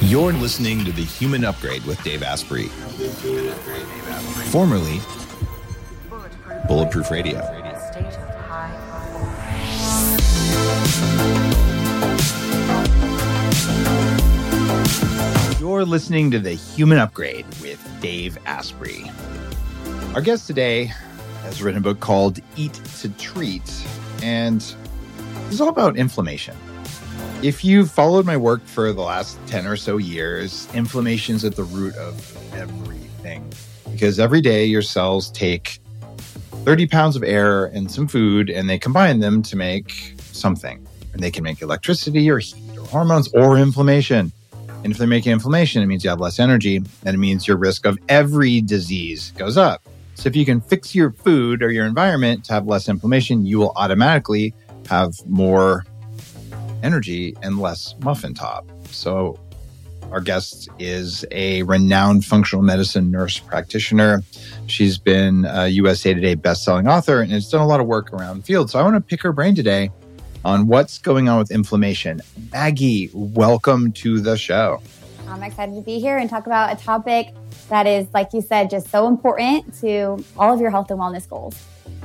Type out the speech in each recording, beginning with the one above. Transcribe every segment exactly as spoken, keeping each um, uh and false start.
You're listening to The Human Upgrade with Dave Asprey, formerly Bulletproof Radio. You're listening to The Human Upgrade with Dave Asprey. Our guest today has written a book called Eat to Treat, and it's all about inflammation. If you've followed my work for the last ten or so years, inflammation is at the root of everything. Because every day your cells take thirty pounds of air and some food, and they combine them to make something. And they can make electricity or heat or hormones or inflammation. And if they're making inflammation, it means you have less energy, and it means your risk of every disease goes up. So if you can fix your food or your environment to have less inflammation, you will automatically have more energy and less muffin top. So our guest is a renowned functional medicine nurse practitioner. She's been a U S A Today best-selling author and has done a lot of work around the field. So I want to pick her brain today on what's going on with inflammation. Maggie, welcome to the show. I'm excited to be here and talk about a topic that is, like you said, just so important to all of your health and wellness goals.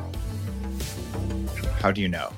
How do you know?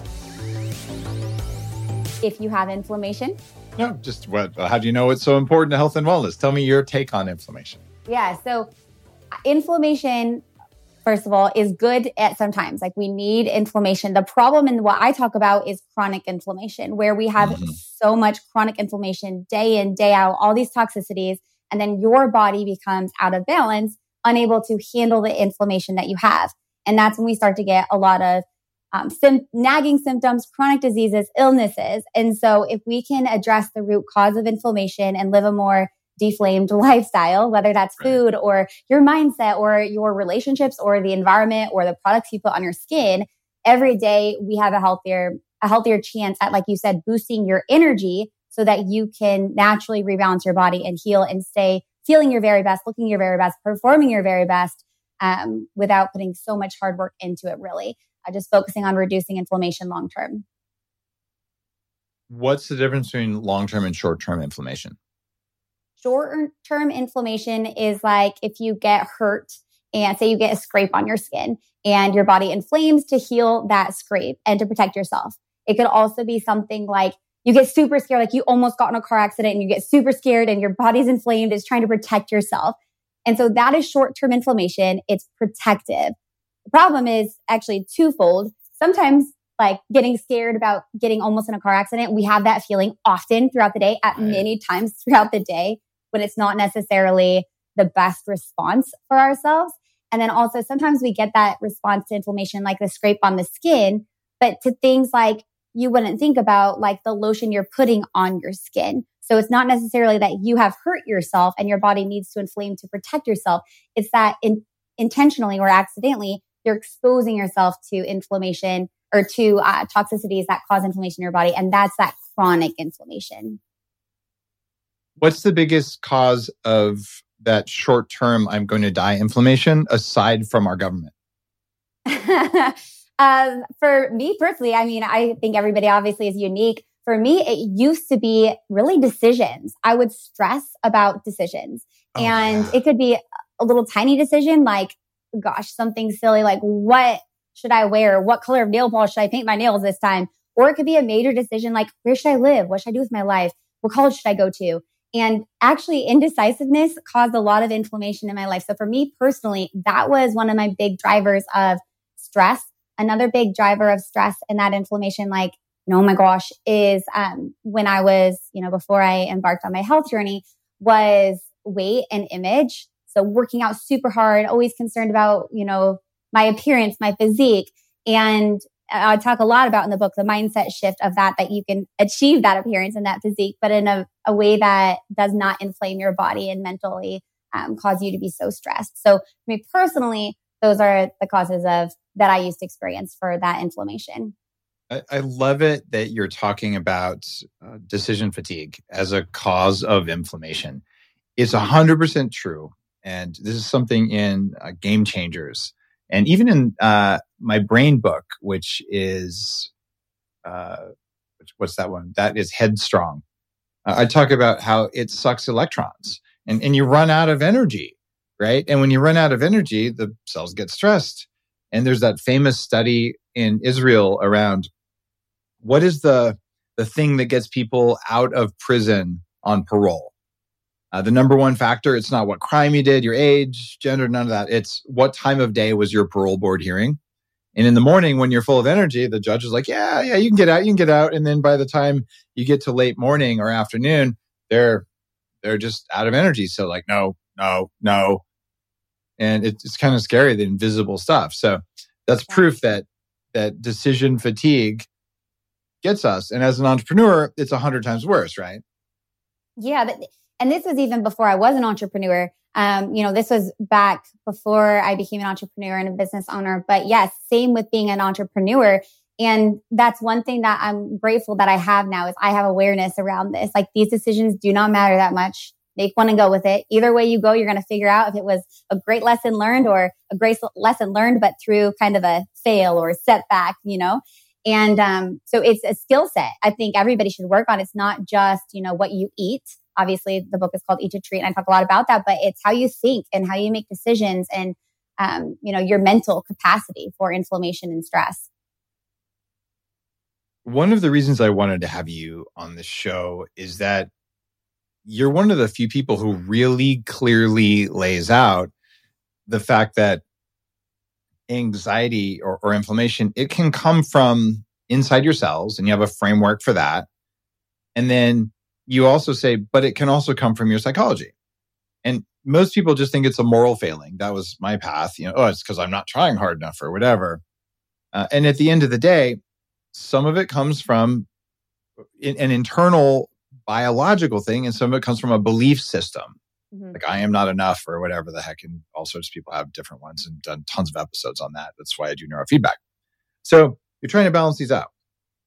If you have inflammation. No, just what? How do you know it's so important to health and wellness? Tell me your take on inflammation. Yeah, so inflammation, first of all, is good at sometimes. Like we need inflammation. The problem in what I talk about is chronic inflammation, where we have mm-hmm. so much chronic inflammation day in, day out, all these toxicities, and then your body becomes out of balance, unable to handle the inflammation that you have. And that's when we start to get a lot of Um, sim- nagging symptoms, chronic diseases, illnesses. And so if we can address the root cause of inflammation and live a more deflamed lifestyle, whether that's food or your mindset or your relationships or the environment or the products you put on your skin, every day we have a healthier, a healthier chance at, like you said, boosting your energy so that you can naturally rebalance your body and heal and stay feeling your very best, looking your very best, performing your very best, um, without putting so much hard work into it, really. Just focusing on reducing inflammation long-term. What's the difference between long-term and short-term inflammation? Short-term inflammation is like if you get hurt and say you get a scrape on your skin and your body inflames to heal that scrape and to protect yourself. It could also be something like you get super scared, like you almost got in a car accident and you get super scared and your body's inflamed. It's trying to protect yourself. And so that is short-term inflammation. It's protective. The problem is actually twofold. Sometimes like getting scared about getting almost in a car accident, we have that feeling often throughout the day at many times throughout the day, but it's not necessarily the best response for ourselves. And then also sometimes we get that response to inflammation, like the scrape on the skin, but to things like you wouldn't think about, like the lotion you're putting on your skin. So it's not necessarily that you have hurt yourself and your body needs to inflame to protect yourself. It's that in, intentionally or accidentally, you're exposing yourself to inflammation or to uh, toxicities that cause inflammation in your body. And that's that chronic inflammation. What's the biggest cause of that short-term I'm going to die inflammation aside from our government? um, for me personally, I mean, I think everybody obviously is unique. For me, it used to be really decisions. I would stress about decisions. Oh, and yeah. It could be a little tiny decision like, gosh, something silly like what should I wear? What color of nail polish should I paint my nails this time? Or it could be a major decision like where should I live? What should I do with my life? What college should I go to? And actually indecisiveness caused a lot of inflammation in my life. So for me personally, that was one of my big drivers of stress. Another big driver of stress and that inflammation, like, oh my gosh, is um, when I was, you know, before I embarked on my health journey was weight and image. So working out super hard, always concerned about, you know, my appearance, my physique. And I talk a lot about in the book, the mindset shift of that, that you can achieve that appearance and that physique, but in a, a way that does not inflame your body and mentally um, cause you to be so stressed. So for me personally, those are the causes of that I used to experience for that inflammation. I, I love it that you're talking about uh, decision fatigue as a cause of inflammation. It's one hundred percent true. And this is something in uh, Game Changers. And even in uh, my brain book, which is, uh, which, what's that one? That is Headstrong. Uh, I talk about how it sucks electrons and, and you run out of energy, right? And when you run out of energy, the cells get stressed. And there's that famous study in Israel around what is the, the thing that gets people out of prison on parole. Uh, the number one factor, it's not what crime you did, your age, gender, none of that. It's what time of day was your parole board hearing. And in the morning, when you're full of energy, the judge is like, yeah, yeah, you can get out, you can get out. And then by the time you get to late morning or afternoon, they're they're just out of energy. So like, no, no, no. And it's, it's kind of scary, the invisible stuff. So that's proof that that decision fatigue gets us. And as an entrepreneur, it's a hundred times worse, right? Yeah. And this was even before I was an entrepreneur. Um, you know, this was back before I became an entrepreneur and a business owner. But yes, same with being an entrepreneur. And that's one thing that I'm grateful that I have now is I have awareness around this. Like these decisions do not matter that much. Make one and go with it. Either way you go, you're going to figure out if it was a great lesson learned or a great lesson learned, but through kind of a fail or setback, you know? And um, so it's a skill set I think everybody should work on. It's not just, you know, what you eat. Obviously, the book is called Eat to Treat, and I talk a lot about that, but it's how you think and how you make decisions and, um, you know, your mental capacity for inflammation and stress. One of the reasons I wanted to have you on this show is that you're one of the few people who really clearly lays out the fact that anxiety or, or inflammation, it can come from inside your cells, and you have a framework for that. And then you also say, but it can also come from your psychology. And most people just think it's a moral failing. That was my path. You know, oh, it's because I'm not trying hard enough or whatever. Uh, and at the end of the day, some of it comes from in, an internal biological thing, and some of it comes from a belief system. Mm-hmm. Like I am not enough or whatever the heck. And all sorts of people have different ones and done tons of episodes on that. That's why I do neurofeedback. So you're trying to balance these out.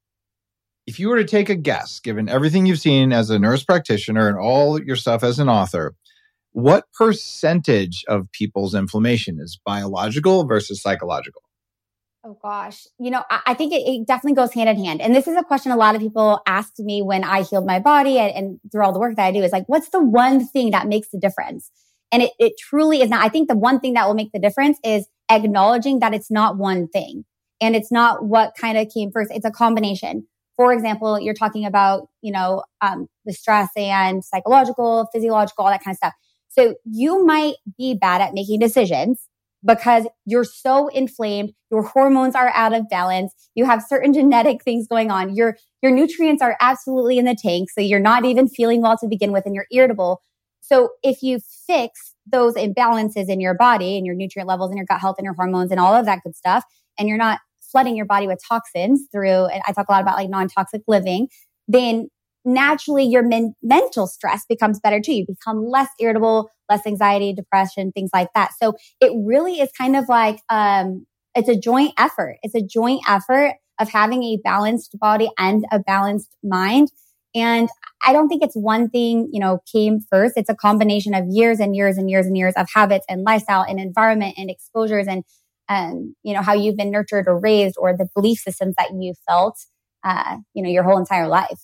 If you were to take a guess, given everything you've seen as a nurse practitioner and all your stuff as an author, what percentage of people's inflammation is biological versus psychological? Oh gosh. You know, I, I think it, it definitely goes hand in hand. And this is a question a lot of people asked me when I healed my body and, and through all the work that I do is like, what's the one thing that makes the difference? And it, it truly is not. I think the one thing that will make the difference is acknowledging that it's not one thing and it's not what kind of came first. It's a combination. For example, you're talking about, you know, um, the stress and psychological, physiological, all that kind of stuff. So you might be bad at making decisions because you're so inflamed, your hormones are out of balance, you have certain genetic things going on, your your nutrients are absolutely in the tank, so you're not even feeling well to begin with and you're irritable. So if you fix those imbalances in your body and your nutrient levels and your gut health and your hormones and all of that good stuff, and you're not flooding your body with toxins through, and I talk a lot about like non-toxic living, then naturally your men- mental stress becomes better too. You become less irritable, less anxiety, depression, things like that. So it really is kind of like, um, it's a joint effort. It's a joint effort of having a balanced body and a balanced mind. And I don't think it's one thing, you know, came first. It's a combination of years and years and years and years of habits and lifestyle and environment and exposures and, um, you know, how you've been nurtured or raised or the belief systems that you felt, uh, you know, your whole entire life.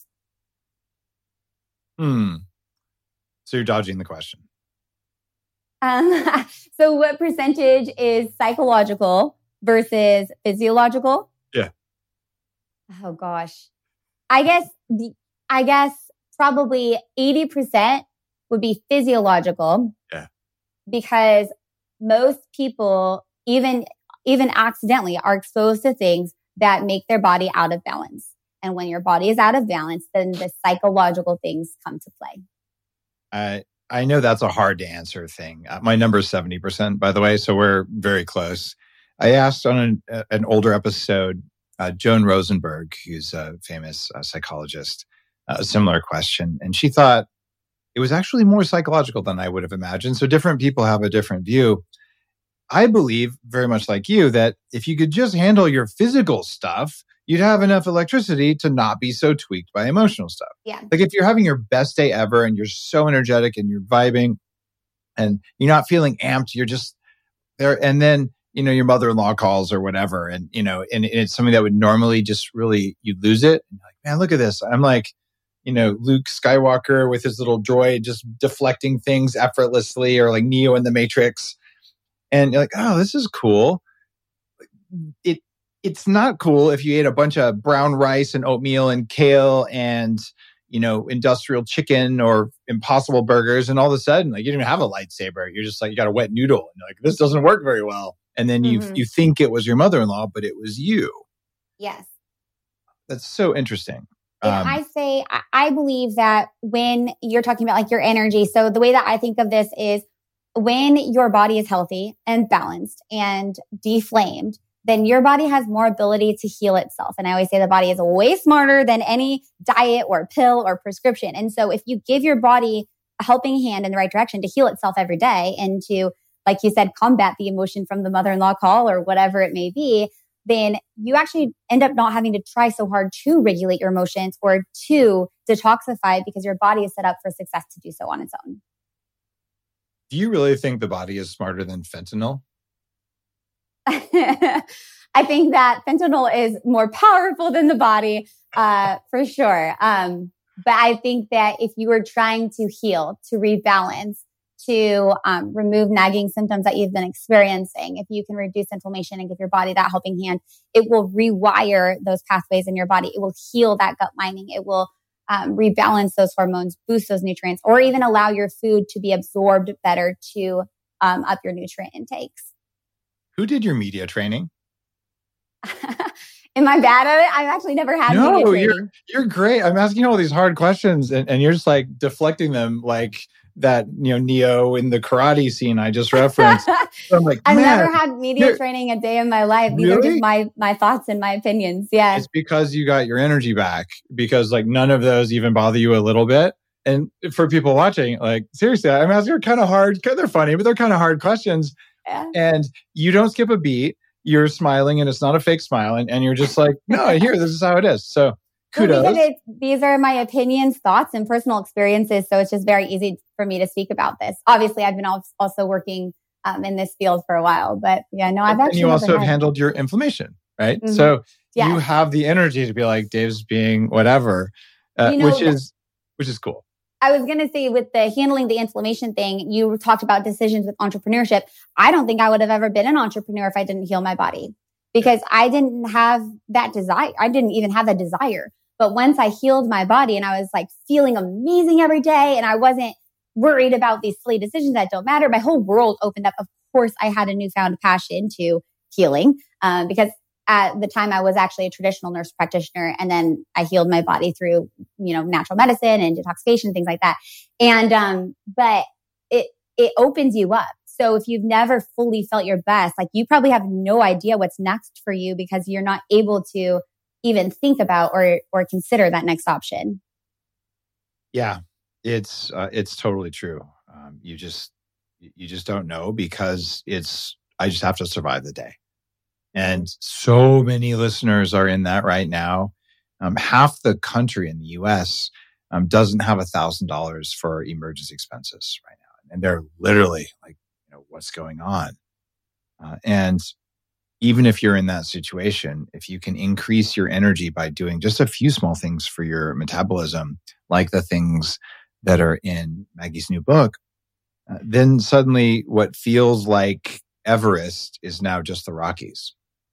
Hmm. So you're dodging the question. Um, so what percentage is psychological versus physiological? Yeah. Oh gosh. I guess, the, I guess probably eighty percent would be physiological. Yeah. Because most people, even, even accidentally, are exposed to things that make their body out of balance. And when your body is out of balance, then the psychological things come to play. I I know that's a hard to answer thing. Uh, my number is seventy percent, by the way, so we're very close. I asked on an, uh, an older episode, uh, Joan Rosenberg, who's a famous uh, psychologist, uh, a similar question. And she thought it was actually more psychological than I would have imagined. So different people have a different view. I believe, very much like you, that if you could just handle your physical stuff, you'd have enough electricity to not be so tweaked by emotional stuff. Yeah. Like if you're having your best day ever and you're so energetic and you're vibing and you're not feeling amped, you're just there. And then, you know, your mother-in-law calls or whatever. And, you know, and, and it's something that would normally just really, you'd lose it. And you're like, man, look at this. I'm like, you know, Luke Skywalker with his little droid just deflecting things effortlessly, or like Neo in the Matrix. And you're like, oh, this is cool. It It's not cool if you ate a bunch of brown rice and oatmeal and kale and, you know, industrial chicken or Impossible burgers, and all of a sudden, like, you don't even have a lightsaber. You're just like, you got a wet noodle, and you're like, this doesn't work very well. And then you mm-hmm. you think it was your mother-in-law, but it was you. Yes. That's so interesting. And um, I say, I believe that when you're talking about like your energy, so the way that I think of this is when your body is healthy and balanced and deflamed, then your body has more ability to heal itself. And I always say the body is way smarter than any diet or pill or prescription. And so if you give your body a helping hand in the right direction to heal itself every day and to, like you said, combat the emotion from the mother-in-law call or whatever it may be, then you actually end up not having to try so hard to regulate your emotions or to detoxify, because your body is set up for success to do so on its own. Do you really think the body is smarter than fentanyl? I think that fentanyl is more powerful than the body, uh, for sure. Um, but I think that if you were trying to heal, to rebalance, to um, remove nagging symptoms that you've been experiencing, if you can reduce inflammation and give your body that helping hand, it will rewire those pathways in your body. It will heal that gut lining. It will um, rebalance those hormones, boost those nutrients, or even allow your food to be absorbed better to um, up your nutrient intakes. Who did your media training? Am I bad at it? I've actually never had no, media training. you're you're great. I'm asking all these hard questions, and, and you're just like deflecting them like that, you know, Neo in the karate scene I just referenced. So I'm like, I've man, never had media training a day in my life. These really? are just my my thoughts and my opinions. Yeah. It's because you got your energy back, because like none of those even bother you a little bit. And for people watching, like, seriously, I'm asking kind of hard, they're funny, but they're kind of hard questions. Yeah. And you don't skip a beat. You're smiling, and it's not a fake smile. And, and you're just like, no, here, this is how it is. So kudos. Well, because these are my opinions, thoughts, and personal experiences. So it's just very easy for me to speak about this. Obviously, I've been also working um, in this field for a while. But yeah, no, I've actually. And you also have had... handled your inflammation, right? Mm-hmm. So yes. You have the energy to be like, Dave's being whatever, uh, you know, which is which is cool. I was going to say, with the handling the inflammation thing, you talked about decisions with entrepreneurship. I don't think I would have ever been an entrepreneur if I didn't heal my body, because I didn't have that desire. I didn't even have that desire. But once I healed my body and I was like feeling amazing every day, and I wasn't worried about these silly decisions that don't matter, my whole world opened up. Of course, I had a newfound passion to healing um, because at the time I was actually a traditional nurse practitioner, and then I healed my body through, you know, natural medicine and detoxification, things like that. And, um, but it, it opens you up. So if you've never fully felt your best, like, you probably have no idea what's next for you, because you're not able to even think about or, or consider that next option. Yeah, it's, uh, it's totally true. Um, you just, you just don't know, because it's, I just have to survive the day. And so many listeners are in that right now. Um, half the country in the U S um, doesn't have a thousand dollars for emergency expenses right now. And they're literally like, you know, what's going on? Uh, and even if you're in that situation, if you can increase your energy by doing just a few small things for your metabolism, like the things that are in Maggie's new book, uh, then suddenly what feels like Everest is now just the Rockies.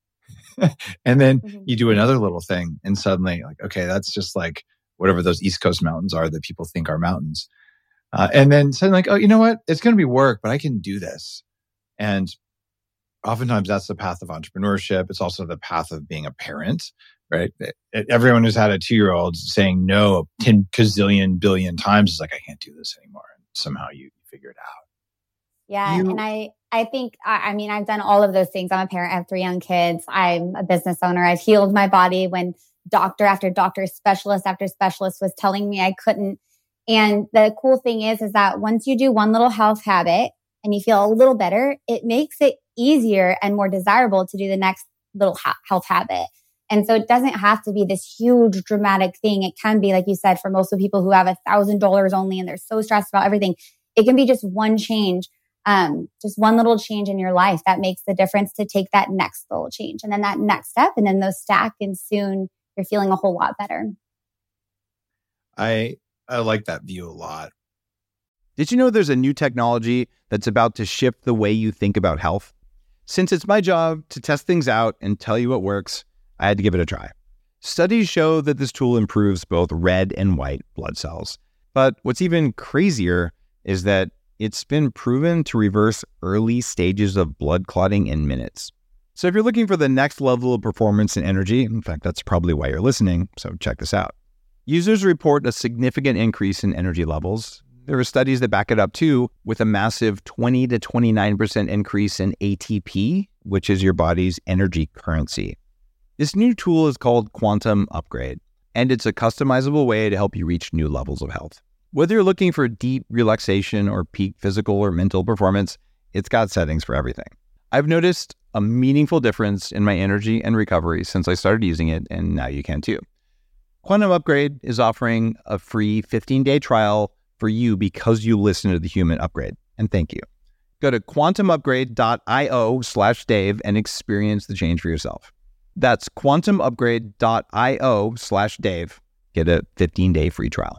And then mm-hmm. you do another little thing, and suddenly, like, okay, that's just like whatever those East Coast mountains are that people think are mountains. Uh, and then suddenly, like, oh, you know what? It's going to be work, but I can do this. And oftentimes that's the path of entrepreneurship. It's also the path of being a parent, right? Everyone who's had a two-year-old saying no ten gazillion billion times is like, I can't do this anymore. And somehow you figure it out. Yeah. You, and I, I think, I, I mean, I've done all of those things. I'm a parent. I have three young kids. I'm a business owner. I've healed my body when doctor after doctor, specialist after specialist was telling me I couldn't. And the cool thing is, is that once you do one little health habit and you feel a little better, it makes it easier and more desirable to do the next little ha- health habit. And so it doesn't have to be this huge dramatic thing. It can be, like you said, for most of the people who have a thousand dollars only and they're so stressed about everything, it can be just one change. Um, just one little change in your life that makes the difference to take that next little change, and then that next step, and then those stack, and soon you're feeling a whole lot better. I I like that view a lot. Did you know there's a new technology that's about to shift the way you think about health? Since it's my job to test things out and tell you what works, I had to give it a try. Studies show that this tool improves both red and white blood cells. But what's even crazier is that it's been proven to reverse early stages of blood clotting in minutes. So if you're looking for the next level of performance and energy, in fact, that's probably why you're listening, so check this out. Users report a significant increase in energy levels. There are studies that back it up too, with a massive twenty to twenty-nine percent increase in A T P, which is your body's energy currency. This new tool is called Quantum Upgrade, and it's a customizable way to help you reach new levels of health. Whether you're looking for deep relaxation or peak physical or mental performance, it's got settings for everything. I've noticed a meaningful difference in my energy and recovery since I started using it, and now you can too. Quantum Upgrade is offering a free fifteen-day trial for you because you listen to the Human Upgrade, and thank you. Go to quantumupgrade.io slash Dave and experience the change for yourself. That's quantumupgrade.io slash Dave. Get a fifteen-day free trial.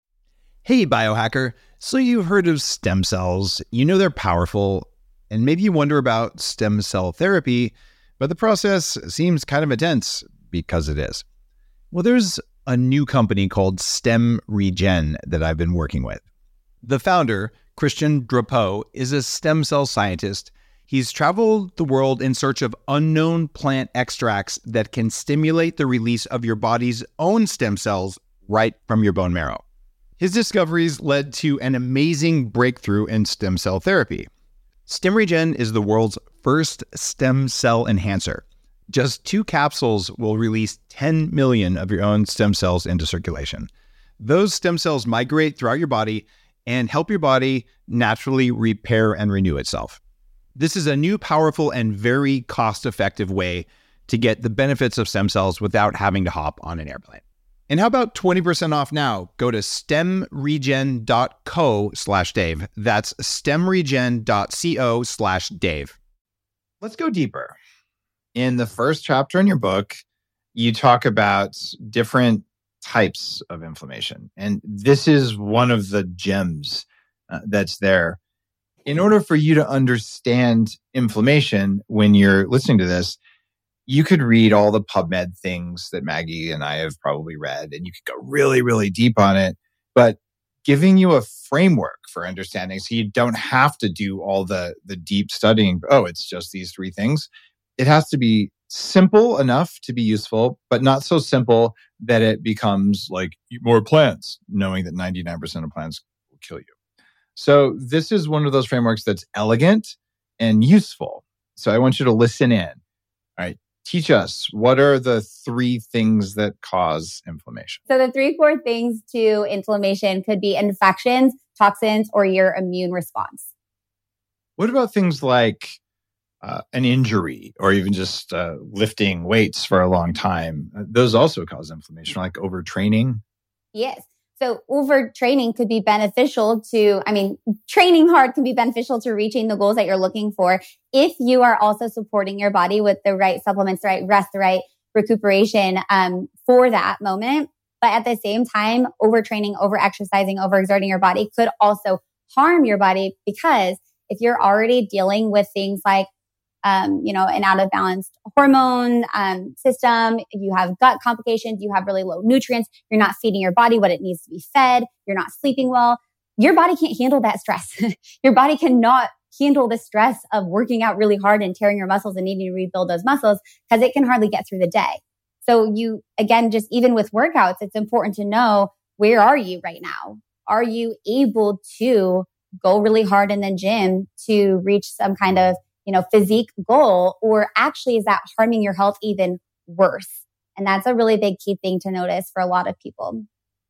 Hey, biohacker. So you've heard of stem cells, you know they're powerful, and maybe you wonder about stem cell therapy, but the process seems kind of intense because it is. Well, there's a new company called StemRegen that I've been working with. The founder, Christian Drapeau, is a stem cell scientist. He's traveled the world in search of unknown plant extracts that can stimulate the release of your body's own stem cells right from your bone marrow. His discoveries led to an amazing breakthrough in stem cell therapy. StemRegen is the world's first stem cell enhancer. Just two capsules will release ten million of your own stem cells into circulation. Those stem cells migrate throughout your body and help your body naturally repair and renew itself. This is a new, powerful, and very cost-effective way to get the benefits of stem cells without having to hop on an airplane. And how about twenty percent off now? Go to stemregen.co slash Dave. That's stemregen.co slash Dave. Let's go deeper. In the first chapter in your book, you talk about different types of inflammation. And this is one of the gems uh, that's there. In order for you to understand inflammation when you're listening to this, you could read all the PubMed things that Maggie and I have probably read, and you could go really, really deep on it. But giving you a framework for understanding so you don't have to do all the, the deep studying. Oh, it's just these three things. It has to be simple enough to be useful, but not so simple that it becomes like eat more plants, knowing that ninety-nine percent of plants will kill you. So this is one of those frameworks that's elegant and useful. So I want you to listen in. All right. Teach us, what are the three things that cause inflammation? So the three core things to inflammation could be infections, toxins, or your immune response. What about things like uh, an injury or even just uh, lifting weights for a long time? Those also cause inflammation, like overtraining. Yes. So overtraining could be beneficial to, I mean, training hard can be beneficial to reaching the goals that you're looking for if you are also supporting your body with the right supplements, the right rest, the right recuperation um, for that moment. But at the same time, overtraining, overexercising, overexerting your body could also harm your body, because if you're already dealing with things like Um, you know, an out of balance hormone um, system, you have gut complications, you have really low nutrients, you're not feeding your body what it needs to be fed, you're not sleeping well, your body can't handle that stress. Your body cannot handle the stress of working out really hard and tearing your muscles and needing to rebuild those muscles, because it can hardly get through the day. So you, again, just even with workouts, it's important to know, where are you right now? Are you able to go really hard in the gym to reach some kind of you know, physique goal, or actually is that harming your health even worse? And that's a really big key thing to notice for a lot of people.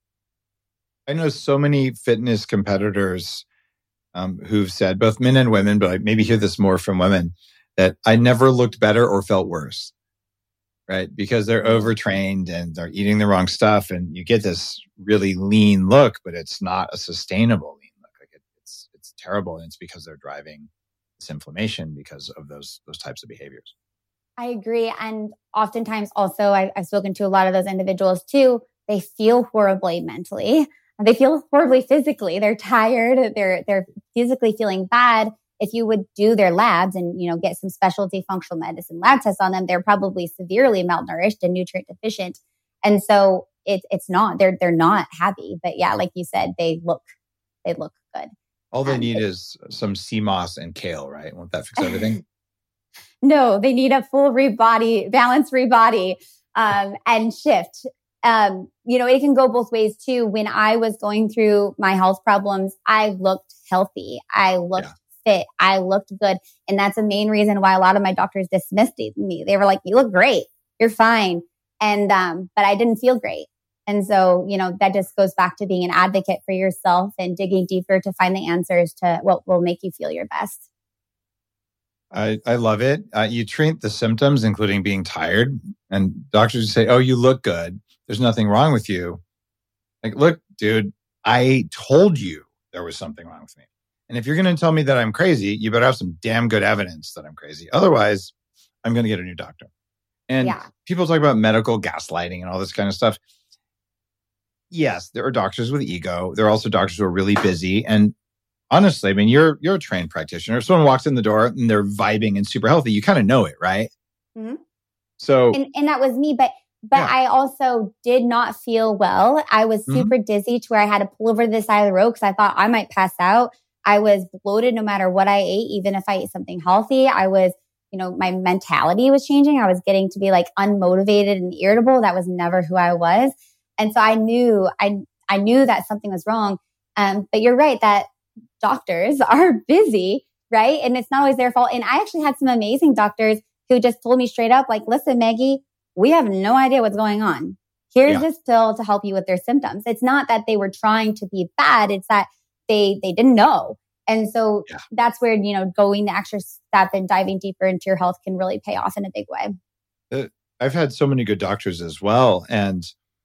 I know so many fitness competitors um, who've said, both men and women, but I maybe hear this more from women, that I never looked better or felt worse, right? Because they're overtrained and they're eating the wrong stuff, and you get this really lean look, but it's not a sustainable lean look. Like it, it's it's terrible, and it's because they're driving inflammation because of those those types of behaviors. I agree. And oftentimes also, I, I've spoken to a lot of those individuals too. they feel horribly mentally. They feel horribly physically. They're tired. They're, they're physically feeling bad. If you would do their labs and, you know, get some specialty functional medicine lab tests on them, they're probably severely malnourished and nutrient deficient. And so it, it's not, they're, they're not happy. But yeah, like you said, they look, they look good. All they um, need it, is some sea moss and kale, right? Won't that fix everything? No, they need a full rebody, balanced rebody, um, and shift. Um, you know, it can go both ways too. When I was going through my health problems, I looked healthy. I looked yeah. fit. I looked good. And that's the main reason why a lot of my doctors dismissed me. They were like, you look great. You're fine. And, um, but I didn't feel great. And so, you know, that just goes back to being an advocate for yourself and digging deeper to find the answers to what will make you feel your best. I, I love it. Uh, you treat the symptoms, including being tired, and doctors say, oh, you look good. There's nothing wrong with you. Like, look, dude, I told you there was something wrong with me. And if you're going to tell me that I'm crazy, you better have some damn good evidence that I'm crazy. Otherwise, I'm going to get a new doctor. And yeah. people talk about medical gaslighting and all this kind of stuff. Yes, there are doctors with ego. There are also doctors who are really busy. And honestly, I mean, you're you're a trained practitioner. If someone walks in the door and they're vibing and super healthy, you kind of know it, right? Mm-hmm. So, and, and that was me. But but yeah. I also did not feel well. I was super mm-hmm. dizzy to where I had to pull over to the side of the road because I thought I might pass out. I was bloated no matter what I ate, even if I ate something healthy. I was, you know, my mentality was changing. I was getting to be like unmotivated and irritable. That was never who I was. And so I knew, I, I knew that something was wrong. Um, but you're right that doctors are busy, right? And it's not always their fault. And I actually had some amazing doctors who just told me straight up, like, listen, Maggie, we have no idea what's going on. Here's yeah. this pill to help you with their symptoms. It's not that they were trying to be bad. It's that they, they didn't know. And so yeah. that's where, you know, going the extra step and diving deeper into your health can really pay off in a big way. Uh, I've had so many good doctors as well. And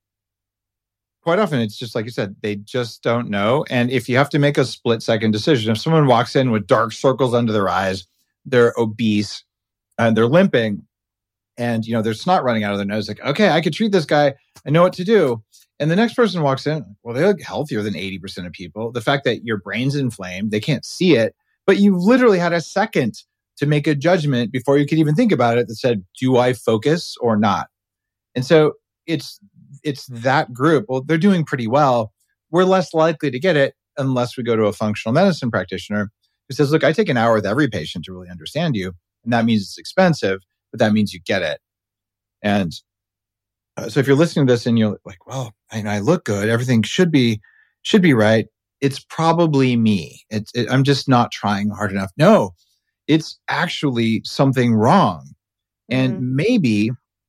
quite often, it's just like you said, they just don't know. And if you have to make a split second decision, if someone walks in with dark circles under their eyes, they're obese and they're limping and, you know, there's snot running out of their nose, like, okay, I could treat this guy. I know what to do. And the next person walks in, well, they look healthier than eighty percent of people. The fact that your brain's inflamed, they can't see it, but you literally had a second to make a judgment before you could even think about it that said, do I focus or not? And so it's, it's that group. Well, they're doing pretty well. We're less likely to get it unless we go to a functional medicine practitioner who says, look, I take an hour with every patient to really understand you. And that means it's expensive, but that means you get it. And uh, so if you're listening to this and you're like, well, I, I look good, everything should be, should be right. It's probably me. It's, it, I'm just not trying hard enough. No, it's actually something wrong. And mm-hmm. maybe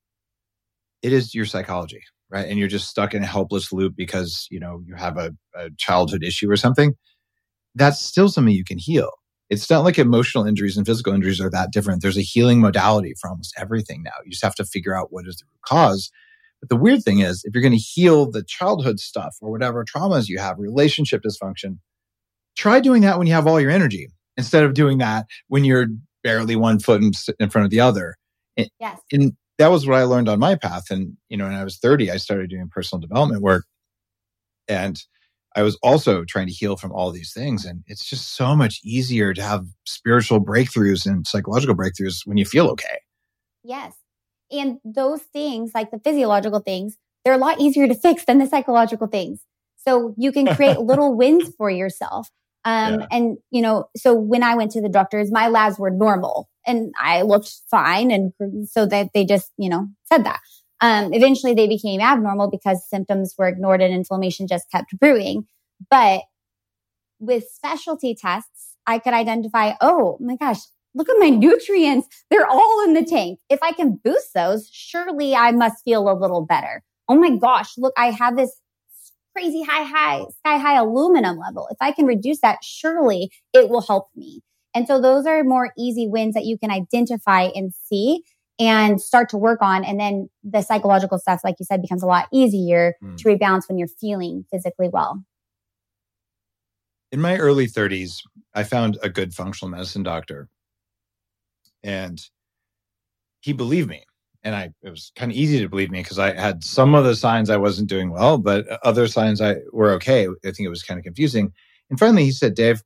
it is your psychology. Right. And you're just stuck in a helpless loop because, you know, you have a, a childhood issue or something. That's still something you can heal. It's not like emotional injuries and physical injuries are that different. There's a healing modality for almost everything now. You just have to figure out what is the root cause. But the weird thing is, if you're going to heal the childhood stuff or whatever traumas you have, relationship dysfunction, try doing that when you have all your energy instead of doing that when you're barely one foot in, in front of the other. And, yes. And that was what I learned on my path. And, you know, when I was thirty, I started doing personal development work. And I was also trying to heal from all these things. And it's just so much easier to have spiritual breakthroughs and psychological breakthroughs when you feel okay. Yes. And those things, like the physiological things, they're a lot easier to fix than the psychological things. So you can create little wins for yourself. Um, yeah. And, you know, so when I went to the doctors, my labs were normal and I looked fine. And so that they just, you know, said that. Um, eventually they became abnormal because symptoms were ignored and inflammation just kept brewing. But with specialty tests, I could identify, oh my gosh, look at my nutrients. They're all in the tank. If I can boost those, surely I must feel a little better. Oh my gosh, look, I have this crazy high, high, sky high aluminum level. If I can reduce that, surely it will help me. And so those are more easy wins that you can identify and see and start to work on. And then the psychological stuff, like you said, becomes a lot easier mm. to rebalance when you're feeling physically well. In my early thirties, I found a good functional medicine doctor. And he believed me. and I it was kind of easy to believe me because I had some of the signs I wasn't doing well, but other signs I were okay. I think it was kind of confusing. And finally, he said, Dave,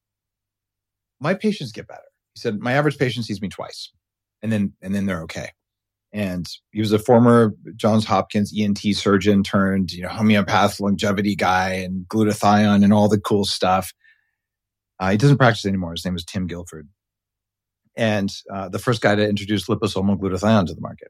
my patients get better. He said, my average patient sees me twice, and then and then they're okay. And he was a former Johns Hopkins E N T surgeon turned, you know, homeopath longevity guy and glutathione and all the cool stuff. Uh, he doesn't practice anymore. His name is Tim Guilford. And uh, the first guy to introduce liposomal glutathione to the market.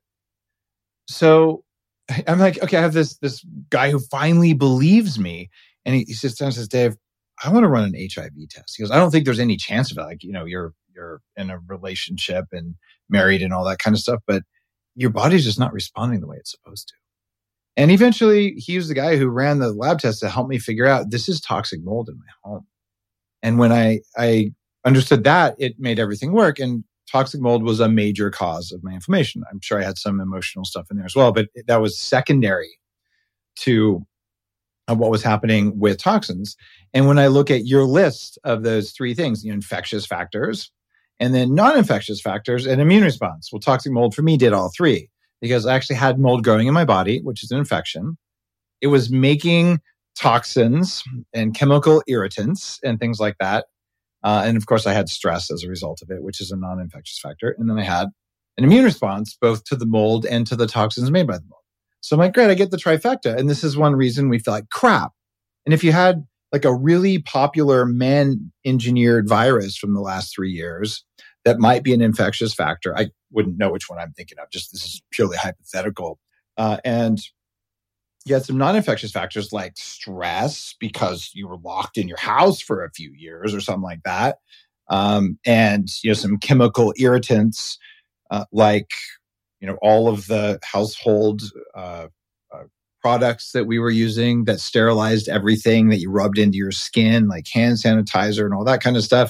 So I'm like, okay, I have this this guy who finally believes me. And he, he sits down and says, Dave, I want to run an H I V test. He goes, I don't think there's any chance of it. Like, you know, you're you're in a relationship and married and all that kind of stuff, but your body's just not responding the way it's supposed to. And eventually he was the guy who ran the lab test to help me figure out this is toxic mold in my home. And when I, I understood that, it made everything work. And toxic mold was a major cause of my inflammation. I'm sure I had some emotional stuff in there as well, but that was secondary to what was happening with toxins. And when I look at your list of those three things, you know, infectious factors, and then non-infectious factors and immune response. Well, toxic mold for me did all three because I actually had mold growing in my body, which is an infection. It was making toxins and chemical irritants and things like that. Uh, and of course, I had stress as a result of it, which is a non-infectious factor. And then I had an immune response both to the mold and to the toxins made by the mold. So I'm like, great, I get the trifecta. And this is one reason we feel like crap. And if you had like a really popular man-engineered virus from the last three years that might be an infectious factor. I wouldn't know which one I'm thinking of. Just this is purely hypothetical. Uh, and you had some non-infectious factors like stress because you were locked in your house for a few years or something like that. Um, and you know, some chemical irritants uh, like you know all of the household uh, uh, products that we were using that sterilized everything that you rubbed into your skin, like hand sanitizer and all that kind of stuff.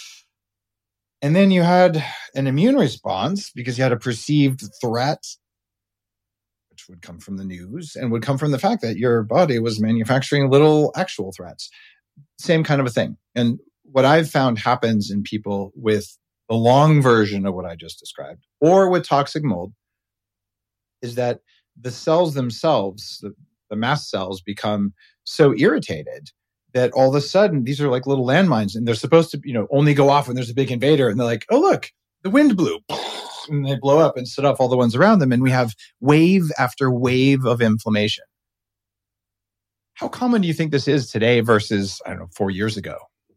And then you had an immune response because you had a perceived threat, which would come from the news and would come from the fact that your body was manufacturing little actual threats. Same kind of a thing. And what I've found happens in people with the long version of what I just described or with toxic mold is that the cells themselves, the, the mast cells, become so irritated that all of a sudden these are like little landmines and they're supposed to, you know, only go off when there's a big invader. And they're like, oh, look, the wind blew. And they blow up and set off all the ones around them. And we have wave after wave of inflammation. How common do you think this is today versus, I don't know, four years ago?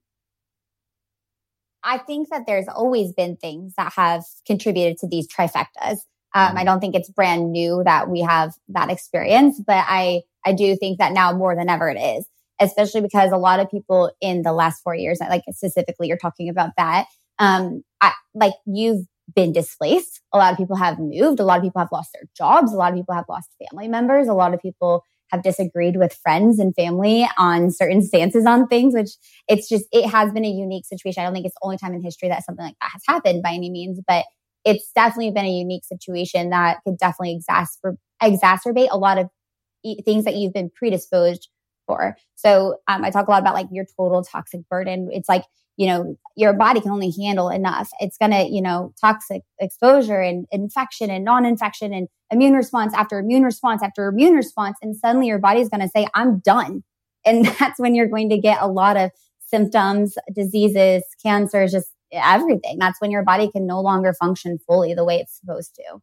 I think that there's always been things that have contributed to these trifectas. Um, mm-hmm. I don't think it's brand new that we have that experience, but I, I do think that now more than ever it is, especially because a lot of people in the last four years, like specifically you're talking about that, um, I, like you've been displaced. A lot of people have moved. A lot of people have lost their jobs. A lot of people have lost family members. A lot of people have disagreed with friends and family on certain stances on things, which it's just, it has been a unique situation. I don't think it's the only time in history that something like that has happened by any means, but it's definitely been a unique situation that could definitely exacerbate, exacerbate a lot of e- things that you've been predisposed for. So um, I talk a lot about like your total toxic burden. It's like, you know, your body can only handle enough. It's going to, you know, toxic exposure and infection and non-infection and immune response after immune response after immune response. And suddenly your body's going to say, I'm done. And that's when you're going to get a lot of symptoms, diseases, cancers, just everything. That's when your body can no longer function fully the way it's supposed to.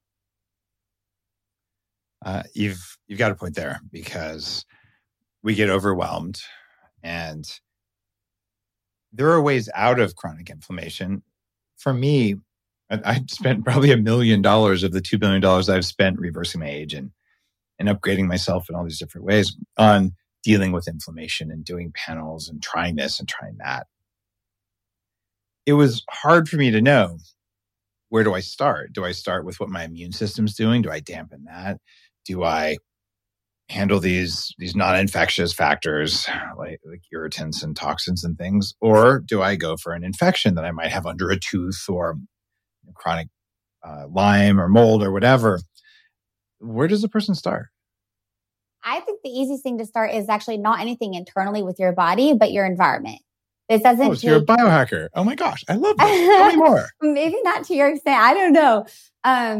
Uh, you've, you've got a point there because we get overwhelmed and there are ways out of chronic inflammation. For me, I, I spent probably a million dollars of the two billion dollars I've spent reversing my age and, and upgrading myself in all these different ways on dealing with inflammation and doing panels and trying this and trying that. It was hard for me to know, where do I start? Do I start with what my immune system's doing? Do I dampen that? Do I handle these these non-infectious factors like, like irritants and toxins and things? Or do I go for an infection that I might have under a tooth or you know, chronic uh, Lyme or mold or whatever? Where does a person start? I think the easiest thing to start is actually not anything internally with your body, but your environment. This doesn't oh, so take... you're a biohacker. Oh my gosh, I love this. Tell me more. Maybe not to your extent. I don't know. Um,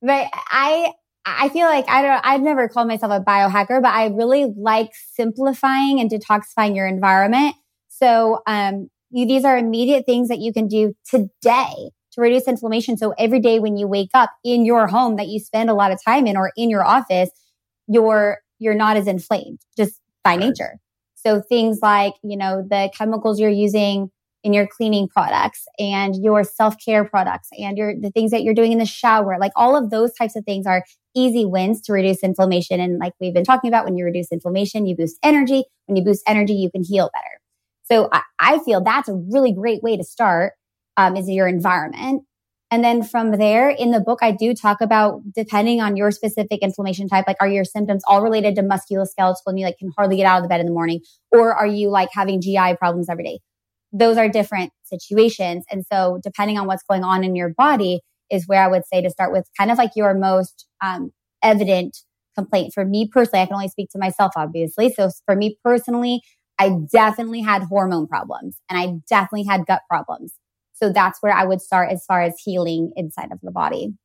But I, I feel like I don't, I'd never called myself a biohacker, but I really like simplifying and detoxifying your environment. So, um, you, these are immediate things that you can do today to reduce inflammation. So every day when you wake up in your home that you spend a lot of time in or in your office, you're, you're not as inflamed just by right. nature. So things like, you know, the chemicals you're using in your cleaning products and your self-care products and your, the things that you're doing in the shower, like all of those types of things are easy wins to reduce inflammation. And like we've been talking about, when you reduce inflammation, you boost energy. When you boost energy, you can heal better. So I, I feel that's a really great way to start, um, is your environment. And then from there, in the book, I do talk about, depending on your specific inflammation type, like are your symptoms all related to musculoskeletal and you like can hardly get out of the bed in the morning? Or are you like having G I problems every day? Those are different situations. And so depending on what's going on in your body is where I would say to start with kind of like your most um, evident complaint. For me personally, I can only speak to myself, obviously. So for me personally, I definitely had hormone problems and I definitely had gut problems. So that's where I would start as far as healing inside of the body.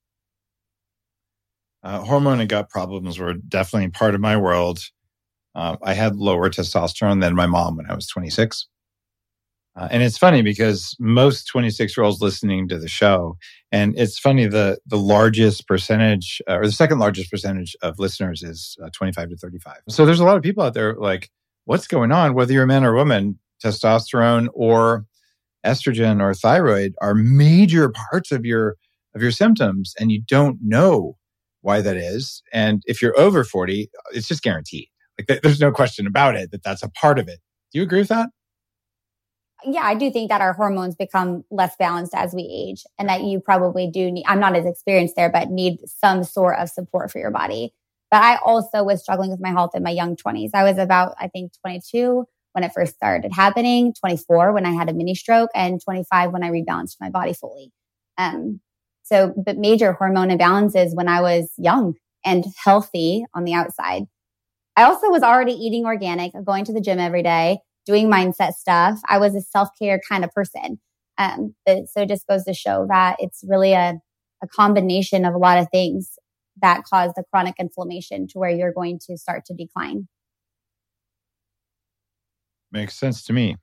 Uh, hormone and gut problems were definitely part of my world. Uh, I had lower testosterone than my mom when I was twenty-six. Uh, and it's funny because most twenty-six-year-olds listening to the show, and it's funny, the the largest percentage, uh, or the second largest percentage of listeners is uh, twenty-five to thirty-five. So there's a lot of people out there like, what's going on? Whether you're a man or woman, testosterone or estrogen or thyroid are major parts of your of your symptoms, and you don't know why that is. And if you're over forty, it's just guaranteed. Like there's no question about it that that's a part of it. Do you agree with that? Yeah, I do think that our hormones become less balanced as we age and that you probably do need, I'm not as experienced there, but need some sort of support for your body. But I also was struggling with my health in my young twenties. I was about, I think, twenty-two when it first started happening, twenty-four when I had a mini stroke, and twenty-five when I rebalanced my body fully. Um, so, but major hormone imbalances when I was young and healthy on the outside. I also was already eating organic, going to the gym every day, doing mindset stuff. I was a self-care kind of person. Um, but, so it just goes to show that it's really a, a combination of a lot of things that cause the chronic inflammation to where you're going to start to decline. Makes sense to me.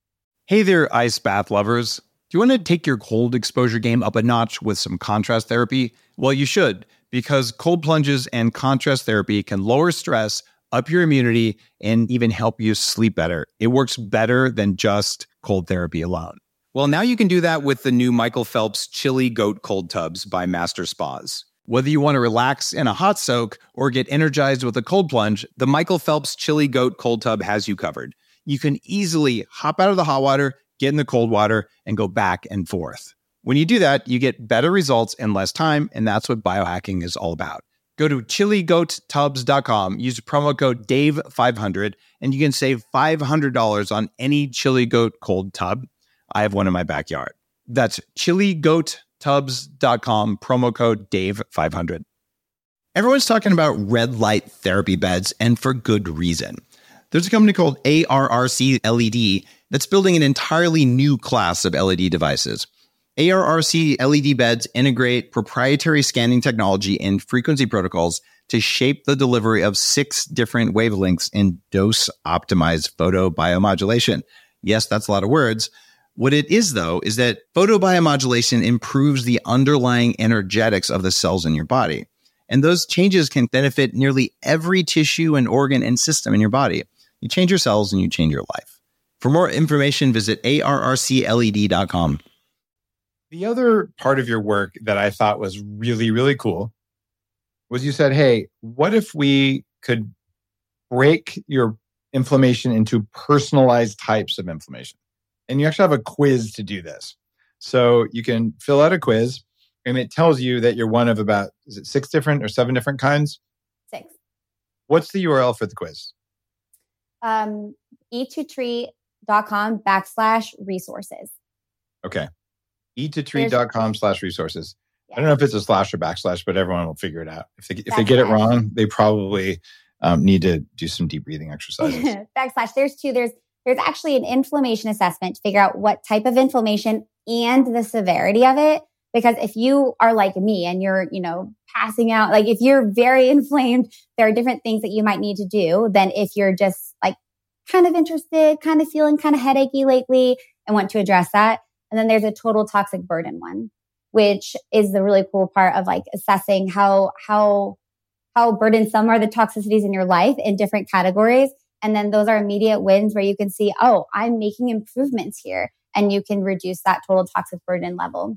Hey there, ice bath lovers. Do you want to take your cold exposure game up a notch with some contrast therapy? Well, you should, because cold plunges and contrast therapy can lower stress, up your immunity, and even help you sleep better. It works better than just cold therapy alone. Well, now you can do that with the new Michael Phelps Chili Goat Cold Tubs by Master Spas. Whether you want to relax in a hot soak or get energized with a cold plunge, the Michael Phelps Chili Goat Cold Tub has you covered. You can easily hop out of the hot water, get in the cold water, and go back and forth. When you do that, you get better results in less time, and that's what biohacking is all about. Go to chili goat tubs dot com, use promo code Dave five hundred, and you can save five hundred dollars on any Chili Goat cold tub. I have one in my backyard. That's chili goat tubs dot com, promo code Dave five hundred. Everyone's talking about red light therapy beds, and for good reason. There's a company called A R R C L E D that's building an entirely new class of L E D devices. A R R C L E D beds integrate proprietary scanning technology and frequency protocols to shape the delivery of six different wavelengths in dose-optimized photobiomodulation. Yes, that's a lot of words. What it is, though, is that photobiomodulation improves the underlying energetics of the cells in your body. And those changes can benefit nearly every tissue and organ and system in your body. You change your cells and you change your life. For more information, visit A R R C L E D dot com. The other part of your work that I thought was really, really cool was you said, hey, what if we could break your inflammation into personalized types of inflammation? And you actually have a quiz to do this. So you can fill out a quiz and it tells you that you're one of about, is it six different or seven different kinds? Six. What's the U R L for the quiz? Um, eat to treat dot com backslash resources. Okay. eat to treat dot com slash resources. Yeah. I don't know if it's a slash or backslash, but everyone will figure it out. If they, if they get it wrong, they probably um, need to do some deep breathing exercises. Backslash. There's two. There's there's actually an inflammation assessment to figure out what type of inflammation and the severity of it. Because if you are like me and you're, you know, passing out, like if you're very inflamed, there are different things that you might need to do than if you're just like kind of interested, kind of feeling kind of headachy lately and want to address that. And then there's a total toxic burden one, which is the really cool part of like assessing how, how, how burdensome are the toxicities in your life in different categories. And then those are immediate wins where you can see, oh, I'm making improvements here. And you can reduce that total toxic burden level.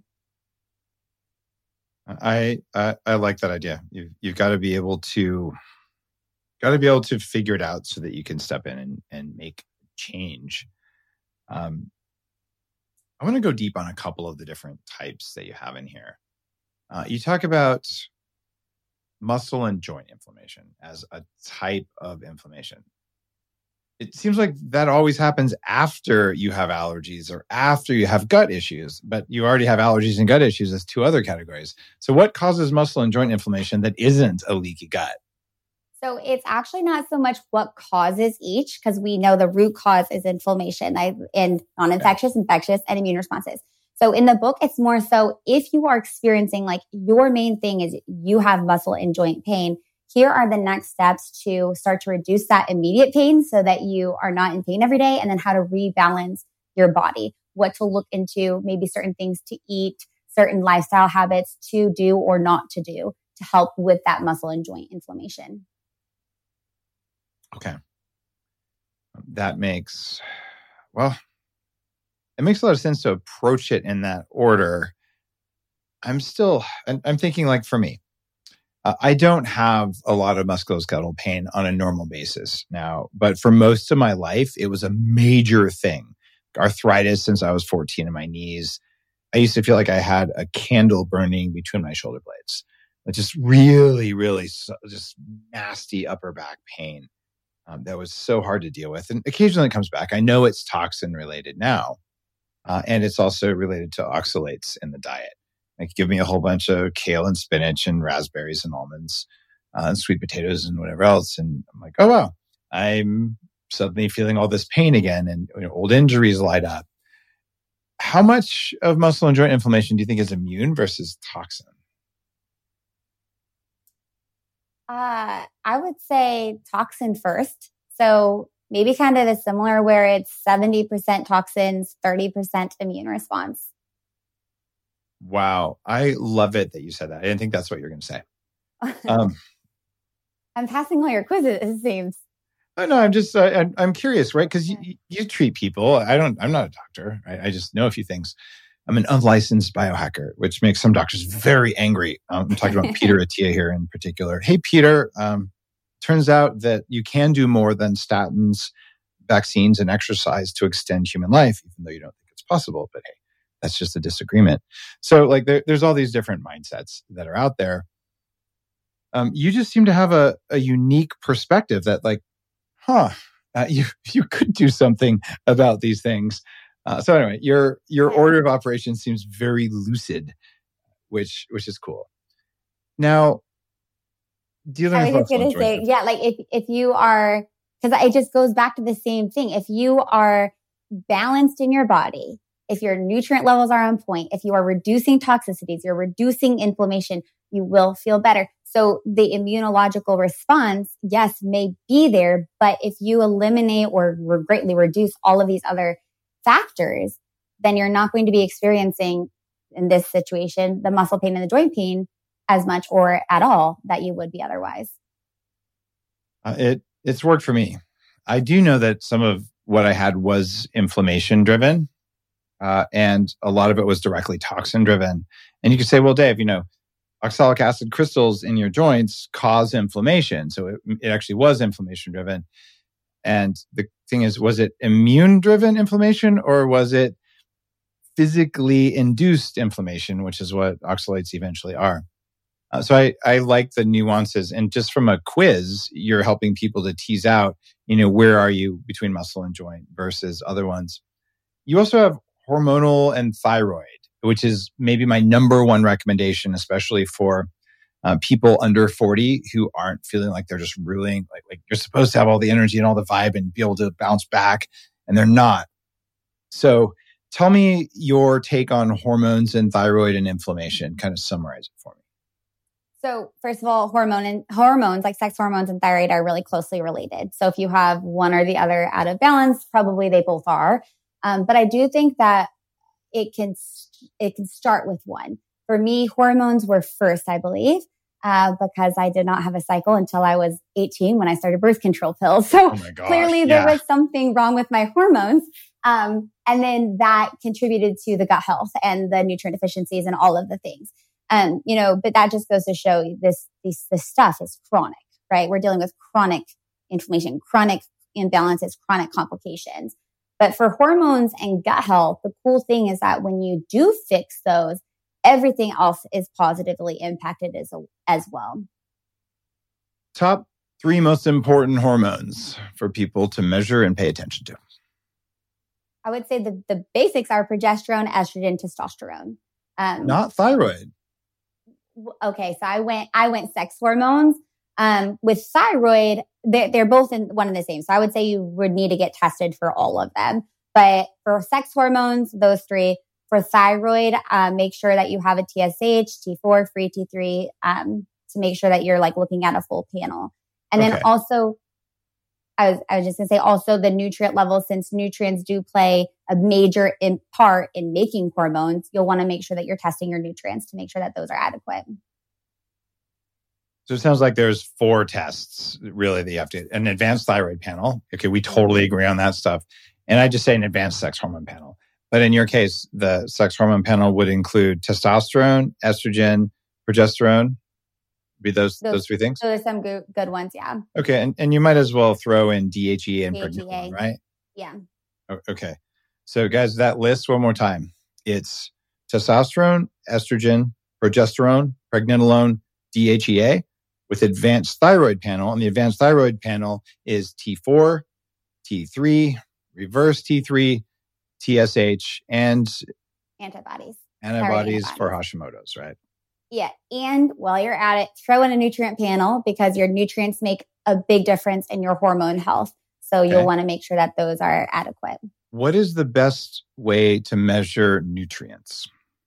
I, I I like that idea. You've you've got to be able to got to be able to figure it out so that you can step in and, and make change. Um, I want to go deep on a couple of the different types that you have in here. Uh, you talk about muscle and joint inflammation as a type of inflammation. It seems like that always happens after you have allergies or after you have gut issues, but you already have allergies and gut issues as two other categories. So what causes muscle and joint inflammation that isn't a leaky gut? So it's actually not so much what causes each, because we know the root cause is inflammation I, and non-infectious, okay. infectious, and immune responses. So in the book, it's more so if you are experiencing like your main thing is you have muscle and joint pain, here are the next steps to start to reduce that immediate pain so that you are not in pain every day, and then how to rebalance your body, what to look into, maybe certain things to eat, certain lifestyle habits to do or not to do to help with that muscle and joint inflammation. Okay. That makes, well, it makes a lot of sense to approach it in that order. I'm still, I'm thinking like for me, Uh, I don't have a lot of musculoskeletal pain on a normal basis now, but for most of my life, it was a major thing. Arthritis since I was fourteen in my knees. I used to feel like I had a candle burning between my shoulder blades. Like just really, really just nasty upper back pain um, that was so hard to deal with. And occasionally it comes back. I know it's toxin related now, uh, and it's also related to oxalates in the diet. Like give me a whole bunch of kale and spinach and raspberries and almonds uh, and sweet potatoes and whatever else. And I'm like, oh, wow, I'm suddenly feeling all this pain again and you know, old injuries light up. How much of muscle and joint inflammation do you think is immune versus toxin? Uh, I would say toxin first. So maybe kind of a similar where it's seventy percent toxins, thirty percent immune response. Wow. I love it that you said that. I didn't think that's what you were going to say. Um, I'm passing all your quizzes, it seems. Oh, no, I'm just, uh, I'm, I'm curious, right? Because you, you treat people. I don't, I'm not a doctor. Right? I just know a few things. I'm an unlicensed biohacker, which makes some doctors very angry. Um, I'm talking about Peter Attia here in particular. Hey, Peter, um, turns out that you can do more than statins, vaccines, and exercise to extend human life, even though you don't think it's possible. But hey, that's just a disagreement. So like there, there's all these different mindsets that are out there. Um, you just seem to have a, a unique perspective that like, huh, uh, you you could do something about these things. Uh, so anyway, your your order of operations seems very lucid, which which is cool. Now, dealing I was with just going to say, yeah, like if if you are, because it just goes back to the same thing. If you are balanced in your body, if your nutrient levels are on point, if you are reducing toxicities, you're reducing inflammation, you will feel better. So the immunological response, yes, may be there, but if you eliminate or greatly reduce all of these other factors, then you're not going to be experiencing, in this situation, the muscle pain and the joint pain as much or at all that you would be otherwise. Uh, it it's worked for me. I do know that some of what I had was inflammation driven. Uh, and a lot of it was directly toxin driven. And you could say, well, Dave, you know, oxalic acid crystals in your joints cause inflammation. So it, it actually was inflammation driven. And the thing is, was it immune driven inflammation or was it physically induced inflammation, which is what oxalates eventually are? Uh, so I, I like the nuances. And just from a quiz, you're helping people to tease out, you know, where are you between muscle and joint versus other ones. You also have hormonal and thyroid, which is maybe my number one recommendation, especially for uh, people under forty who aren't feeling like they're just ruling, like, like you're supposed to have all the energy and all the vibe and be able to bounce back, and they're not. So Tell me your take on hormones and thyroid and inflammation. Kind of summarize it for me. So first of all, hormone and hormones like sex hormones and thyroid are really closely related. So if you have one or the other out of balance, probably they both are. Um, but I do think that it can it can start with one. For me, hormones were first, I believe, uh, because I did not have a cycle until I was eighteen when I started birth control pills. So oh my gosh, clearly yeah. there was something wrong with my hormones. Um, and then that contributed to the gut health and the nutrient deficiencies and all of the things. Um, you know, but that just goes to show this, this, this stuff is chronic, right? We're dealing with chronic inflammation, chronic imbalances, chronic complications. But for hormones and gut health, the cool thing is that when you do fix those, everything else is positively impacted as, as well. Top three most important hormones for people to measure and pay attention to. I would say the, the basics are progesterone, estrogen, testosterone. Um, Not thyroid. Okay, so I went I went sex hormones. Um, with thyroid, they're, they're both in one and the same. So I would say you would need to get tested for all of them. But for sex hormones, those three. For thyroid, um, make sure that you have a T S H, T four, free T three, um, to make sure that you're like looking at a full panel. And then Okay. also, I was, I was just going to say also the nutrient levels, since nutrients do play a major in part in making hormones, you'll want to make sure that you're testing your nutrients to make sure that those are adequate. So it sounds like there's four tests really that you have to, an advanced thyroid panel. Okay, we totally agree on that stuff. And I just say an advanced sex hormone panel. But in your case, the sex hormone panel would include testosterone, estrogen, progesterone. Be those those, those three things? Those are some good, good ones, yeah. Okay, and, and you might as well throw in D H E A and D H E A. pregnenolone, right? Yeah. Okay. So guys, that list one more time. It's testosterone, estrogen, progesterone, pregnenolone, D H E A with advanced thyroid panel. And the advanced thyroid panel is T four, T three, reverse T three, T S H, and antibodies. Antibodies, antibodies for Hashimoto's, right? Yeah. And while you're at it, throw in a nutrient panel because your nutrients make a big difference in your hormone health. So Okay. you'll want to make sure that those are adequate. What is the best way to measure nutrients?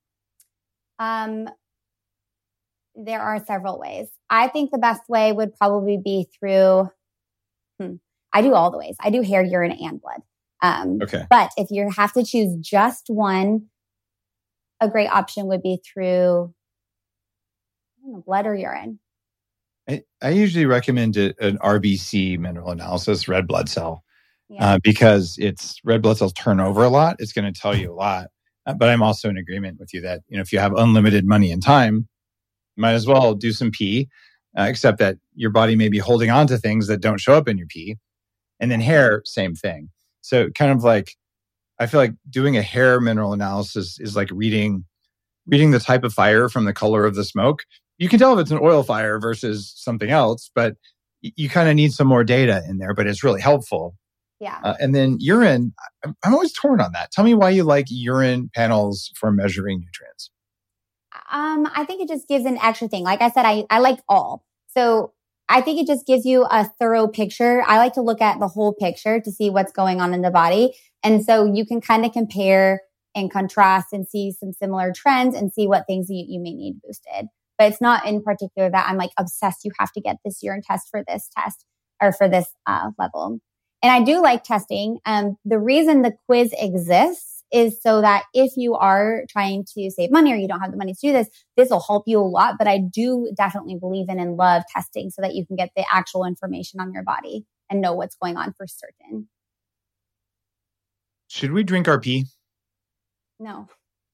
Um, there are several ways. I think the best way would probably be through, hmm, I do all the ways. I do hair, urine, and blood. Um, Okay. But if you have to choose just one, a great option would be through I don't know, blood or urine. I, I usually recommend a, an R B C mineral analysis, red blood cell, Yeah. uh, because it's red blood cells turn over a lot. It's going to tell you a lot. Uh, but I'm also in agreement with you that, you know, if you have unlimited money and time, you might as well do some pee, uh, except that your body may be holding on to things that don't show up in your pee. And then hair, same thing. So kind of like, I feel like doing a hair mineral analysis is like reading, reading the type of fire from the color of the smoke. You can tell if it's an oil fire versus something else, but y- you kind of need some more data in there, but it's really helpful. Yeah. Uh, and then urine, I'm, I'm always torn on that. Tell me why you like urine panels for measuring nutrients. Um, I think it just gives an extra thing. Like I said, I, I like all. So I think it just gives you a thorough picture. I like to look at the whole picture to see what's going on in the body. And so you can kind of compare and contrast and see some similar trends and see what things you, you may need boosted. But it's not in particular that I'm like obsessed. You have to get this urine test for this test or for this uh, level. And I do like testing. Um, the reason the quiz exists is so that if you are trying to save money or you don't have the money to do this, this will help you a lot. But I do definitely believe in and love testing so that you can get the actual information on your body and know what's going on for certain. Should we drink our pee? No.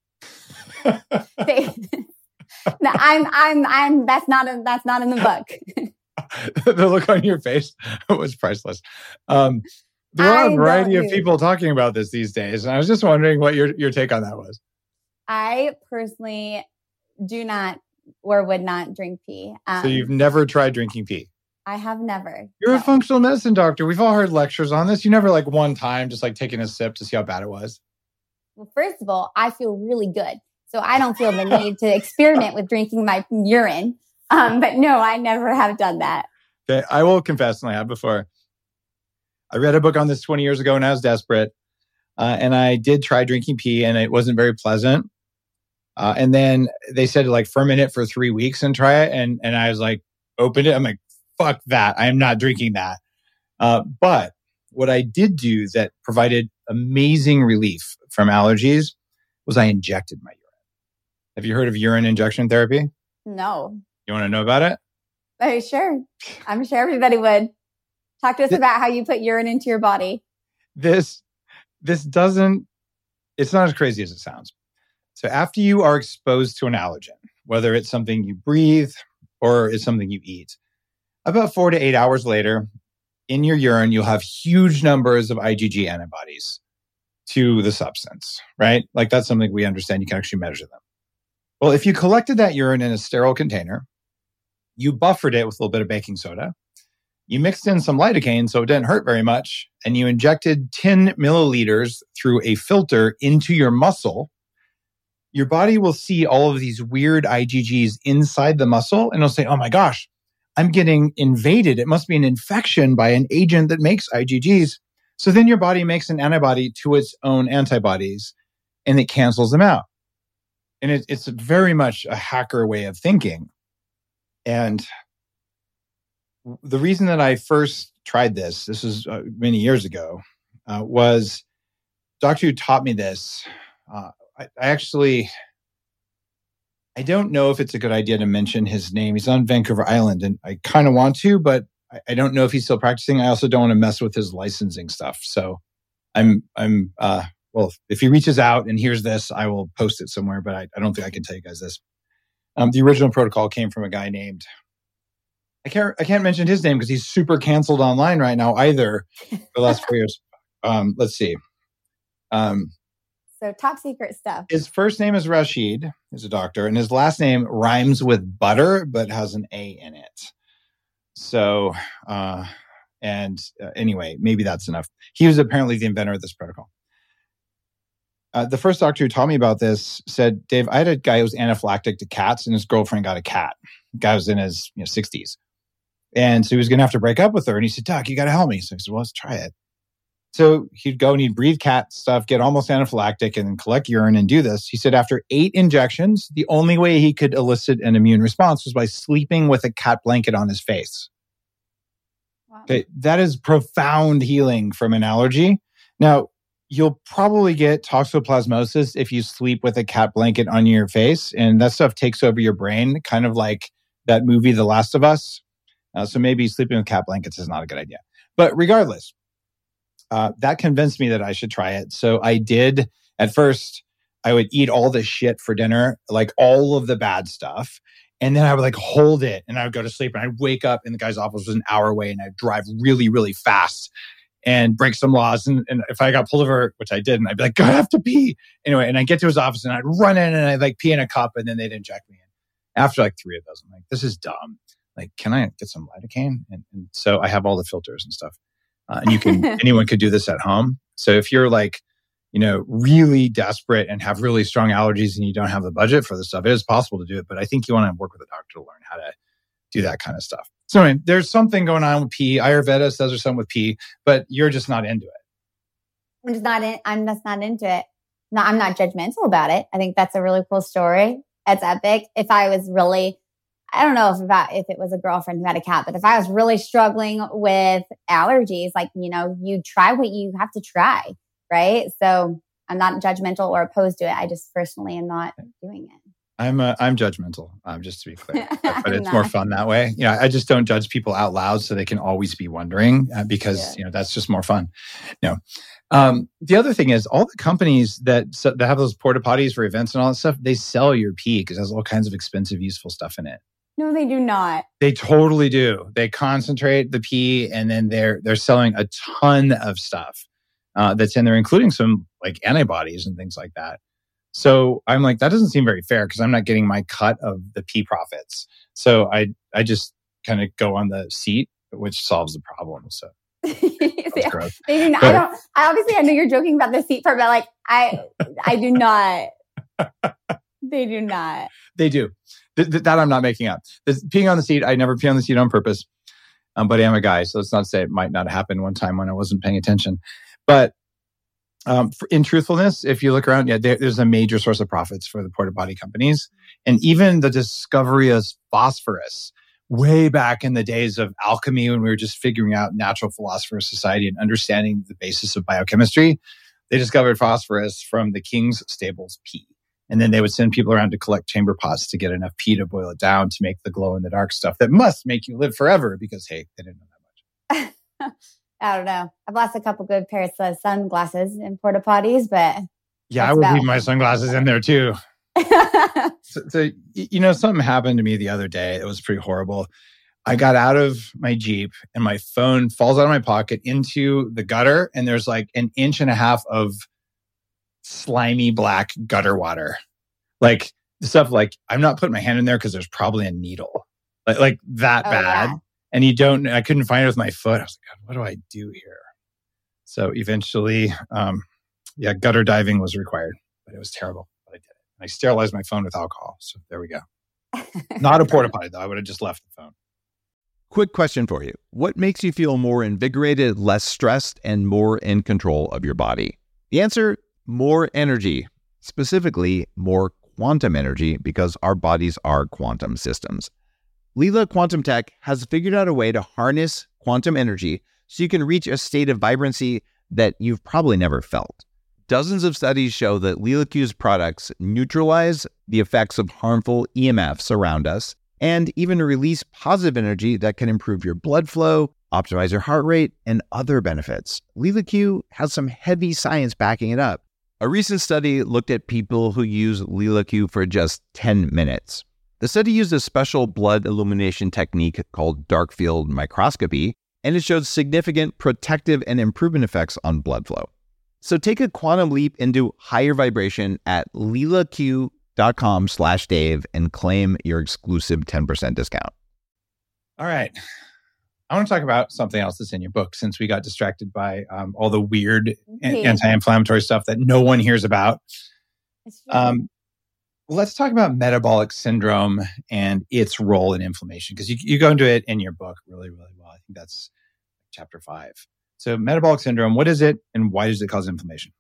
They, no, I'm, I'm, I'm, that's not, a, that's not in the book. The look on your face was priceless. Um, there are I a variety don't of do- people talking about this these days. And I was just wondering what your, your take on that was. I personally do not or would not drink pee. Um, So you've never tried drinking pee? I have never. You're No. a functional medicine doctor. We've all heard lectures on this. You never like one time just like taking a sip to see how bad it was. Well, first of all, I feel really good. So I don't feel the need to experiment with drinking my urine. Um, but no, I never have done that. Okay, I will confess, and I have before. I read a book on this twenty years ago and I was desperate. Uh, and I did try drinking pee and it wasn't very pleasant. Uh, and then they said like ferment it for three weeks and try it. And, and I was like, opened it. I'm like, fuck that. I am not drinking that. Uh, but what I did do that provided amazing relief from allergies was I injected my urine. Have you heard of urine injection therapy? No. You want to know about it? Oh, sure. I'm sure everybody would. Talk to us about how you put urine into your body. This, this doesn't, it's not as crazy as it sounds. So after you are exposed to an allergen, whether it's something you breathe or it's something you eat, about four to eight hours later, in your urine, you'll have huge numbers of IgG antibodies to the substance, right? Like that's something we understand. You can actually measure them. Well, if you collected that urine in a sterile container, you buffered it with a little bit of baking soda, you mixed in some lidocaine so it didn't hurt very much, and you injected ten milliliters through a filter into your muscle, your body will see all of these weird IgGs inside the muscle and it'll say, oh my gosh, I'm getting invaded. It must be an infection by an agent that makes IgGs. So then your body makes an antibody to its own antibodies and it cancels them out. And it, it's very much a hacker way of thinking. And the reason that I first tried this, this was uh, many years ago, uh, was doctor who taught me this. Uh, I, I actually, I don't know if it's a good idea to mention his name. He's on Vancouver Island and I kind of want to, but I, I don't know if he's still practicing. I also don't want to mess with his licensing stuff. So I'm, I'm, uh, well, if he reaches out and hears this, I will post it somewhere, but I, I don't think I can tell you guys this. Um, the original protocol came from a guy named, I can't, I can't mention his name because he's super canceled online right now either for the last four years. Um, let's see. Um, So top secret stuff. His first name is Rashid. He's a doctor. And his last name rhymes with butter, but has an A in it. So, uh, and uh, anyway, maybe that's enough. He was apparently the inventor of this protocol. Uh, the first doctor who taught me about this said, Dave, I had a guy who was anaphylactic to cats and his girlfriend got a cat. The guy was in his you know, sixties. And so he was going to have to break up with her. And he said, Doc, you got to help me. So I said, well, let's try it. So he'd go and he'd breathe cat stuff, get almost anaphylactic, and then collect urine and do this. He said after eight injections, the only way he could elicit an immune response was by sleeping with a cat blanket on his face. Wow. Okay, that is profound healing from an allergy. Now, you'll probably get toxoplasmosis if you sleep with a cat blanket on your face, and that stuff takes over your brain, kind of like that movie, The Last of Us. Uh, so maybe sleeping with cat blankets is not a good idea. But regardless, Uh, that convinced me that I should try it. So I did. At first, I would eat all the shit for dinner, like all of the bad stuff. And then I would like hold it and I would go to sleep and I'd wake up and the guy's office was an hour away and I'd drive really, really fast and break some laws. And, and if I got pulled over, which I didn't, I'd be like, God, I have to pee. Anyway, and I get to his office and I'd run in and I'd like pee in a cup and then they'd inject me in. After like three of those, I'm like, this is dumb. Like, can I get some lidocaine? And, and so I have all the filters and stuff. Uh, and you can, anyone could do this at home. So if you're like, you know, really desperate and have really strong allergies and you don't have the budget for this stuff, it is possible to do it. But I think you want to work with a doctor to learn how to do that kind of stuff. So anyway, there's something going on with pee. Ayurveda says there's something with pee, but you're just not into it. I'm just not in, I'm just not into it. No, I'm not judgmental about it. I think that's a really cool story. It's epic. If I was really, I don't know if about if it was a girlfriend who had a cat, but if I was really struggling with allergies, like, you know, you try what you have to try, right? So I'm not judgmental or opposed to it. I just personally am not doing it. I'm uh, I'm judgmental, um, just to be clear, but, but it's more fun that way. You know, I just don't judge people out loud so they can always be wondering uh, because, yeah. you know, that's just more fun. You know, um, the other thing is all the companies that, so, that have those porta potties for events and all that stuff, they sell your pee because it has all kinds of expensive, useful stuff in it. No, they do not. They totally do. They concentrate the pee and then they're they're selling a ton of stuff uh, that's in there, including some like antibodies and things like that. So I'm like, that doesn't seem very fair because I'm not getting my cut of the pee profits. So I I just kind of go on the seat, which solves the problem. So yeah, gross. They do not, I don't. I obviously I know you're joking about the seat part, but like I I do not. They do not. They do. Th- th- that I'm not making up. This, peeing on the seat, I never pee on the seat on purpose. Um, but I am a guy, so it's not to say it might not happen one time when I wasn't paying attention. But Um, for, in truthfulness, if you look around, yeah, there, there's a major source of profits for the porta potty companies. And even the discovery of phosphorus, way back in the days of alchemy, when we were just figuring out natural philosopher's society and understanding the basis of biochemistry, they discovered phosphorus from the king's stable's pee. And then they would send people around to collect chamber pots to get enough pee to boil it down to make the glow in the dark stuff that must make you live forever because, hey, they didn't know that much. I don't know. I've lost a couple good pairs of sunglasses in porta potties, but yeah, I would leave my sunglasses in there too. so, so, you know, something happened to me the other day. It was pretty horrible. I got out of my Jeep and my phone falls out of my pocket into the gutter, and there's like an inch and a half of slimy black gutter water. Like stuff like I'm not putting my hand in there because there's probably a needle. Like, like that oh, bad. Yeah. And you don't, I couldn't find it with my foot. I was like, God, what do I do here? So eventually, um, yeah, gutter diving was required, but it was terrible. But I did it. I sterilized my phone with alcohol. So there we go. Not a porta potty though. I would have just left the phone. Quick question for you. What makes you feel more invigorated, less stressed, and more in control of your body? The answer, more energy, specifically more quantum energy, because our bodies are quantum systems. Lila Quantum Tech has figured out a way to harness quantum energy so you can reach a state of vibrancy that you've probably never felt. Dozens of studies show that LilaQ's products neutralize the effects of harmful E M Fs around us and even release positive energy that can improve your blood flow, optimize your heart rate, and other benefits. LilaQ has some heavy science backing it up. A recent study looked at people who use LilaQ for just ten minutes. The study used a special blood illumination technique called dark field microscopy, and it showed significant protective and improvement effects on blood flow. So take a quantum leap into higher vibration at lilaq.com slash Dave and claim your exclusive ten percent discount. All right. I want to talk about something else that's in your book, since we got distracted by um, all the weird okay. anti-inflammatory stuff that no one hears about. Um, let's talk about metabolic syndrome and its role in inflammation, because you, you go into it in your book really, really well. I think that's chapter five. So metabolic syndrome, what is it and why does it cause inflammation?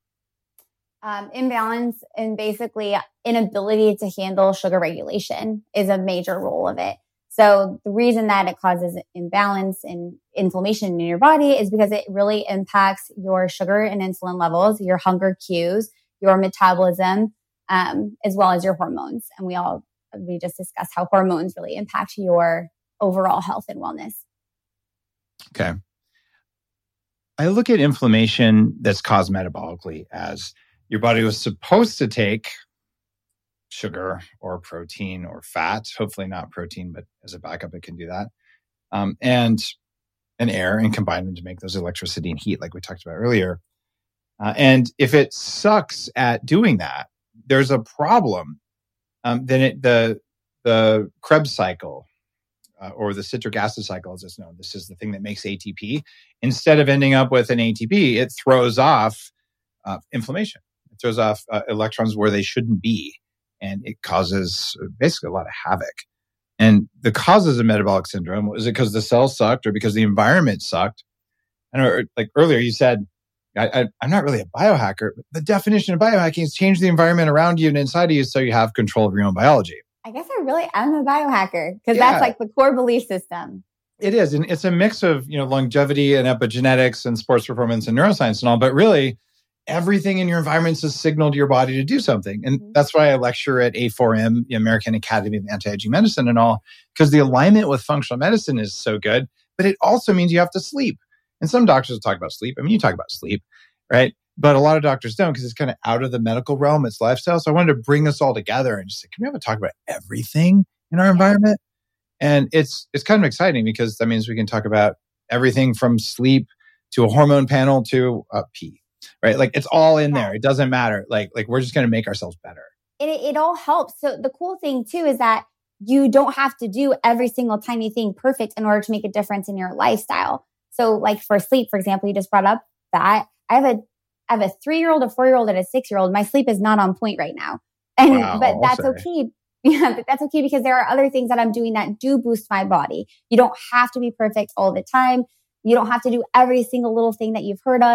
Um, imbalance and basically inability to handle sugar regulation is a major role of it. So the reason that it causes imbalance and inflammation in your body is because it really impacts your sugar and insulin levels, your hunger cues, your metabolism, um, as well as your hormones. And we all, we just discussed how hormones really impact your overall health and wellness. Okay. I look at inflammation that's caused metabolically as your body was supposed to take sugar or protein or fat, hopefully not protein, but as a backup, it can do that. Um, and and air and combine them to make those electricity and heat like we talked about earlier. Uh, and if it sucks at doing that, there's a problem. Um, then it, the, the Krebs cycle uh, or the citric acid cycle, as it's known, this is the thing that makes A T P. Instead of ending up with an A T P, it throws off uh, inflammation. It throws off uh, electrons where they shouldn't be. And it causes basically a lot of havoc. And the causes of metabolic syndrome, is it because the cells sucked or because the environment sucked? I know, like earlier you said, I, I, I'm not really a biohacker, but the definition of biohacking is change the environment around you and inside of you so you have control of your own biology. I guess I really am a biohacker because yeah. that's like the core belief system. It is. And it's a mix of, you know, longevity and epigenetics and sports performance and neuroscience and all, but really everything in your environment is a signal to your body to do something. And mm-hmm. that's why I lecture at A four M, the American Academy of Anti-Aging Medicine and all, because the alignment with functional medicine is so good, but it also means you have to sleep. And some doctors will talk about sleep. I mean, you talk about sleep, right? But a lot of doctors don't because it's kind of out of the medical realm, it's lifestyle. So I wanted to bring us all together and just say, can we have a talk about everything in our environment? And it's it's kind of exciting because that means we can talk about everything from sleep to a hormone panel to uh, pee. Right? Like it's all in there. It doesn't matter. Like, like we're just going to make ourselves better. It, it all helps. So the cool thing too is that you don't have to do every single tiny thing perfect in order to make a difference in your lifestyle. So like for sleep, for example, you just brought up that I have a, I have a three-year-old, a four-year-old, and a six-year-old. My sleep is not on point right now. And, wow, but that's okay. Yeah, but that's okay because there are other things that I'm doing that do boost my body. You don't have to be perfect all the time. You don't have to do every single little thing that you've heard of.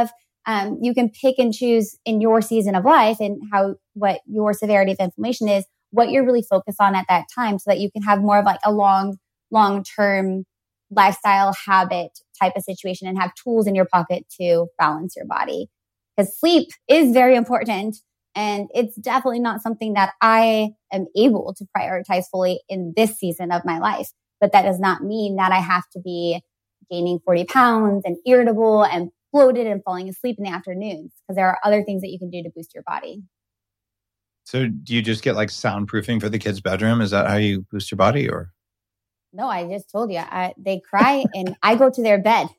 Um, you can pick and choose in your season of life and how, what your severity of inflammation is, what you're really focused on at that time so that you can have more of like a long, long-term lifestyle habit type of situation and have tools in your pocket to balance your body. Because sleep is very important. And it's definitely not something that I am able to prioritize fully in this season of my life. But that does not mean that I have to be gaining forty pounds and irritable and bloated and falling asleep in the afternoons, because there are other things that you can do to boost your body. So do you just get like soundproofing for the kids' bedroom? Is that how you boost your body, or? No, I just told you. I, they cry and I go to their bed.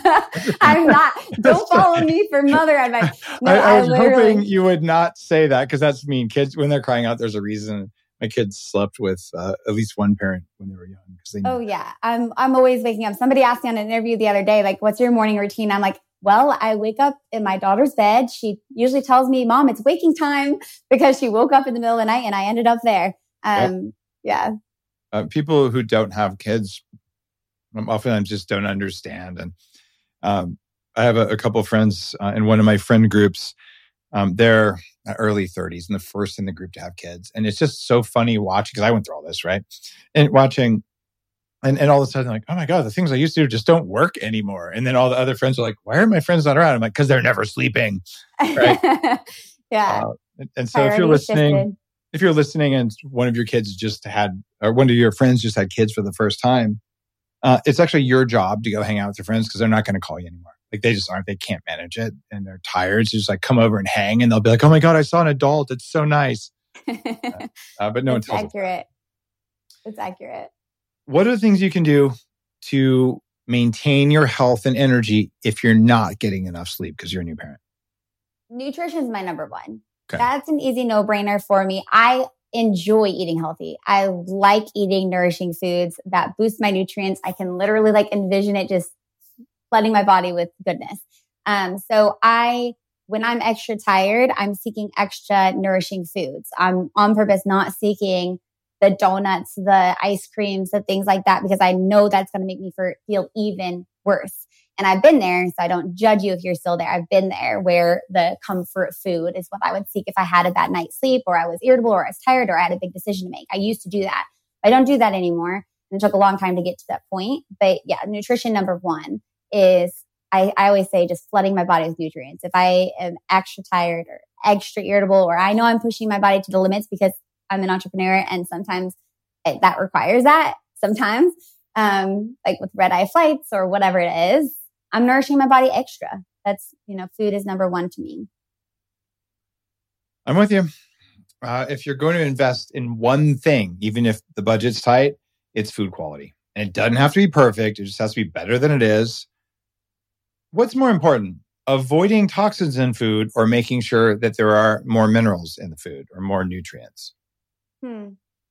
I'm not, don't follow me for mother advice. No, I, I was I hoping you would not say that, because that's mean. Kids, when they're crying out, there's a reason. My kids slept with uh, at least one parent when they were young. They oh yeah. I'm, I'm always waking up. Somebody asked me on an interview the other day, like, what's your morning routine? I'm like, well, I wake up in my daughter's bed. She usually tells me, Mom, it's waking time, because she woke up in the middle of the night and I ended up there. Um, yep. Yeah. Uh, people who don't have kids oftentimes just don't understand. And um, I have a, a couple of friends uh, in one of my friend groups. Um, they're early thirties and the first in the group to have kids. And it's just so funny watching, because I went through all this, right? And watching, and, and all of a sudden, like, oh my God, the things I used to do just don't work anymore. And then all the other friends are like, why are my friends not around? I'm like, because they're never sleeping. Right? yeah. Uh, and, and so if you're listening, shifted. if you're listening and one of your kids just had, or one of your friends just had kids for the first time, uh, it's actually your job to go hang out with your friends, because they're not going to call you anymore. Like, they just aren't, they can't manage it and they're tired. So just like come over and hang, and they'll be like, oh my God, I saw an adult. It's so nice. uh, uh, but no it's one tells accurate. It's accurate. What are the things you can do to maintain your health and energy if you're not getting enough sleep because you're a new parent? Nutrition is my number one. Okay. That's an easy no-brainer for me. I enjoy eating healthy. I like eating nourishing foods that boost my nutrients. I can literally like envision it just flooding my body with goodness. Um, so I, when I'm extra tired, I'm seeking extra nourishing foods. I'm on purpose not seeking the donuts, the ice creams, the things like that, because I know that's going to make me for, feel even worse. And I've been there, so I don't judge you if you're still there. I've been there where the comfort food is what I would seek if I had a bad night's sleep, or I was irritable, or I was tired, or I had a big decision to make. I used to do that. I don't do that anymore. And it took a long time to get to that point. But yeah, nutrition number one is, I, I always say, just flooding my body with nutrients. If I am extra tired or extra irritable, or I know I'm pushing my body to the limits because I'm an entrepreneur and sometimes it, that requires that sometimes, um, like with red eye flights or whatever it is, I'm nourishing my body extra. That's, you know, food is number one to me. I'm with you. Uh, if you're going to invest in one thing, even if the budget's tight, it's food quality. And it doesn't have to be perfect. It just has to be better than it is. What's more important, avoiding toxins in food or making sure that there are more minerals in the food or more nutrients? Hmm.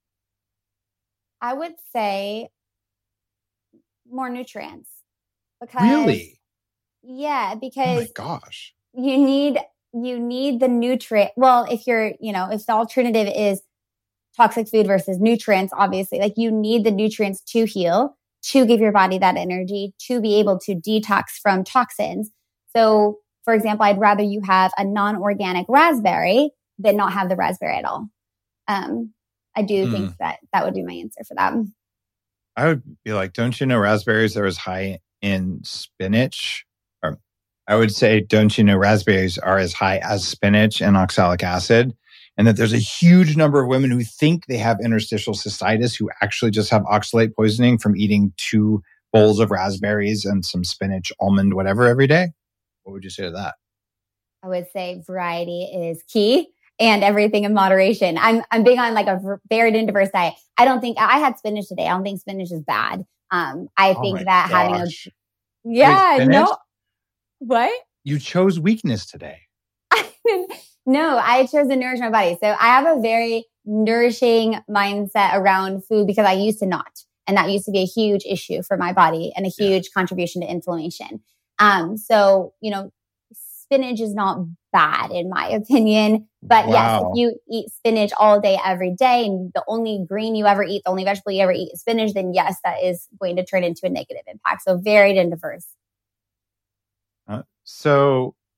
I would say more nutrients. Because, really? Yeah, because oh my gosh. you need you need the nutrient. Well, if you're, you know, if the alternative is toxic food versus nutrients, obviously, like you need the nutrients to heal, to give your body that energy, to be able to detox from toxins. So, for example, I'd rather you have a non-organic raspberry than not have the raspberry at all. Um, I do mm. think that that would be my answer for that. I would be like, don't you know raspberries are as high in spinach? Or I would say, don't you know raspberries are as high as spinach and oxalic acid? And that there's a huge number of women who think they have interstitial cystitis who actually just have oxalate poisoning from eating two bowls of raspberries and some spinach, almond, whatever every day. What would you say to that? I would say variety is key and everything in moderation. I'm I'm big on like a varied and diverse diet. I don't think I had spinach today. I don't think spinach is bad. Um, I oh think that gosh. having a yeah Wait, no what you chose weakness today. No, I chose to nourish my body. So I have a very nourishing mindset around food because I used to not. And that used to be a huge issue for my body and a huge yeah. contribution to inflammation. Um, so, you know, spinach is not bad in my opinion. But wow. yes, if you eat spinach all day, every day, and the only green you ever eat, the only vegetable you ever eat is spinach, then yes, that is going to turn into a negative impact. So varied and diverse. Uh, so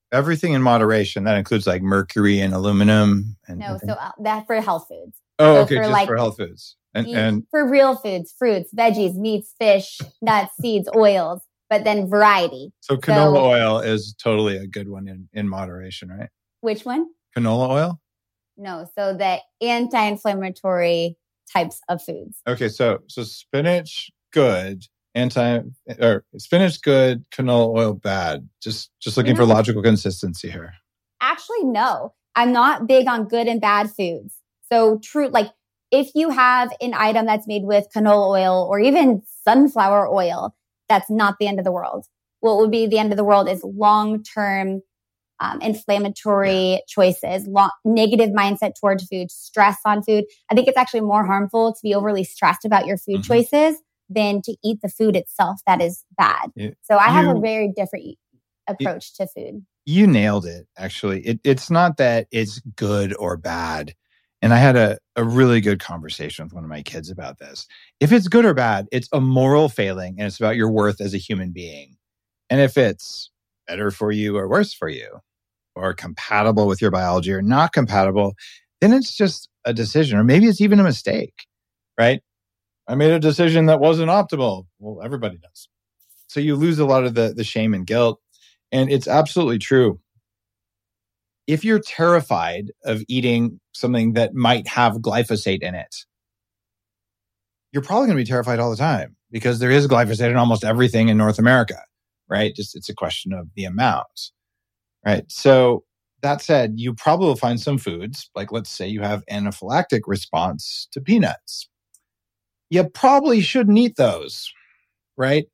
everything in moderation. That includes like mercury and aluminum. And no, so uh, that for health foods. Oh, so okay, for just like, for health foods. And, and for real foods, fruits, veggies, meats, fish, nuts, seeds, oils, but then variety. So canola so, oil is totally a good one in, in moderation, right? Which one? Canola oil? No, so the anti-inflammatory types of foods. Okay, so so spinach, good. Anti or spinach, good. Canola oil, bad. Just just looking you know, for logical consistency here. Actually, no. I'm not big on good and bad foods. So true, like if you have an item that's made with canola oil or even sunflower oil, that's not the end of the world. What would be the end of the world is long-term um, inflammatory yeah. choices, long, negative mindset towards food, stress on food. I think it's actually more harmful to be overly stressed about your food mm-hmm. choices than to eat the food itself that is bad. It, so I you, have a very different approach it, to food. You nailed it, actually. It, it's not that it's good or bad. And I had a, a really good conversation with one of my kids about this. If it's good or bad, it's a moral failing and it's about your worth as a human being. And if it's better for you or worse for you, or compatible with your biology or not compatible, then it's just a decision, or maybe it's even a mistake, right? I made a decision that wasn't optimal. Well, everybody does. So you lose a lot of the, the shame and guilt. And it's absolutely true. If you're terrified of eating something that might have glyphosate in it, you're probably going to be terrified all the time because there is glyphosate in almost everything in North America, right? Just it's a question of the amount, right? So that said, you probably will find some foods, like let's say you have anaphylactic response to peanuts. You probably shouldn't eat those, right?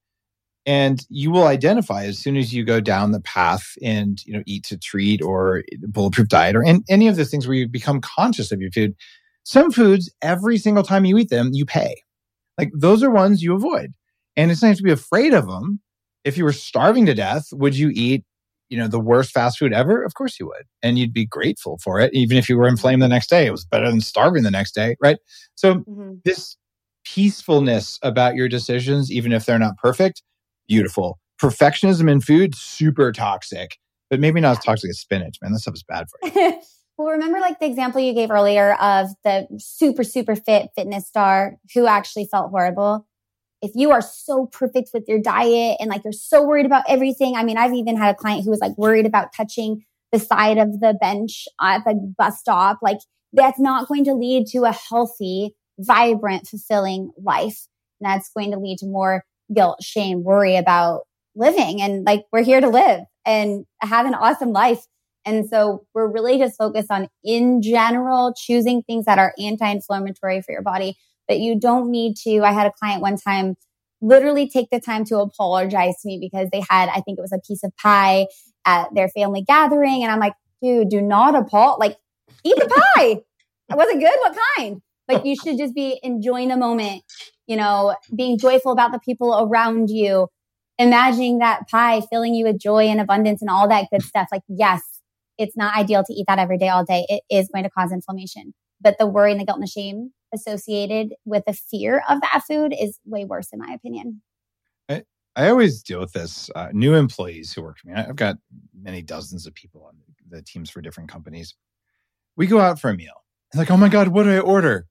And you will identify as soon as you go down the path and, you know, eat to treat or bulletproof diet or in, any of the things where you become conscious of your food. Some foods, every single time you eat them, you pay. Like those are ones you avoid. And it's nice to be afraid of them. If you were starving to death, would you eat, you know, the worst fast food ever? Of course you would. And you'd be grateful for it. Even if you were inflamed the next day, it was better than starving the next day, right? So mm-hmm. this peacefulness about your decisions, even if they're not perfect, beautiful. Perfectionism in food, super toxic, but maybe not as toxic as spinach, man. That stuff is bad for you. Well, remember like the example you gave earlier of the super, super fit fitness star who actually felt horrible? If you are so perfect with your diet and like you're so worried about everything. I mean, I've even had a client who was like worried about touching the side of the bench at the bus stop. Like that's not going to lead to a healthy, vibrant, fulfilling life. And that's going to lead to more guilt, shame, worry about living. And like, we're here to live and have an awesome life. And so we're really just focused on, in general, choosing things that are anti-inflammatory for your body. But you don't need to. I had a client one time literally take the time to apologize to me because they had, I think it was a piece of pie at their family gathering. And I'm like, dude, do not apologize. Like, eat the pie. Was it good? What kind? Like, you should just be enjoying the moment, you know, being joyful about the people around you, imagining that pie filling you with joy and abundance and all that good stuff. Like, yes, it's not ideal to eat that every day, all day. It is going to cause inflammation. But the worry and the guilt and the shame associated with the fear of that food is way worse, in my opinion. I, I always deal with this. Uh, new employees who work for me. I've got many dozens of people on the teams for different companies. We go out for a meal. It's like, oh my God, what do I order?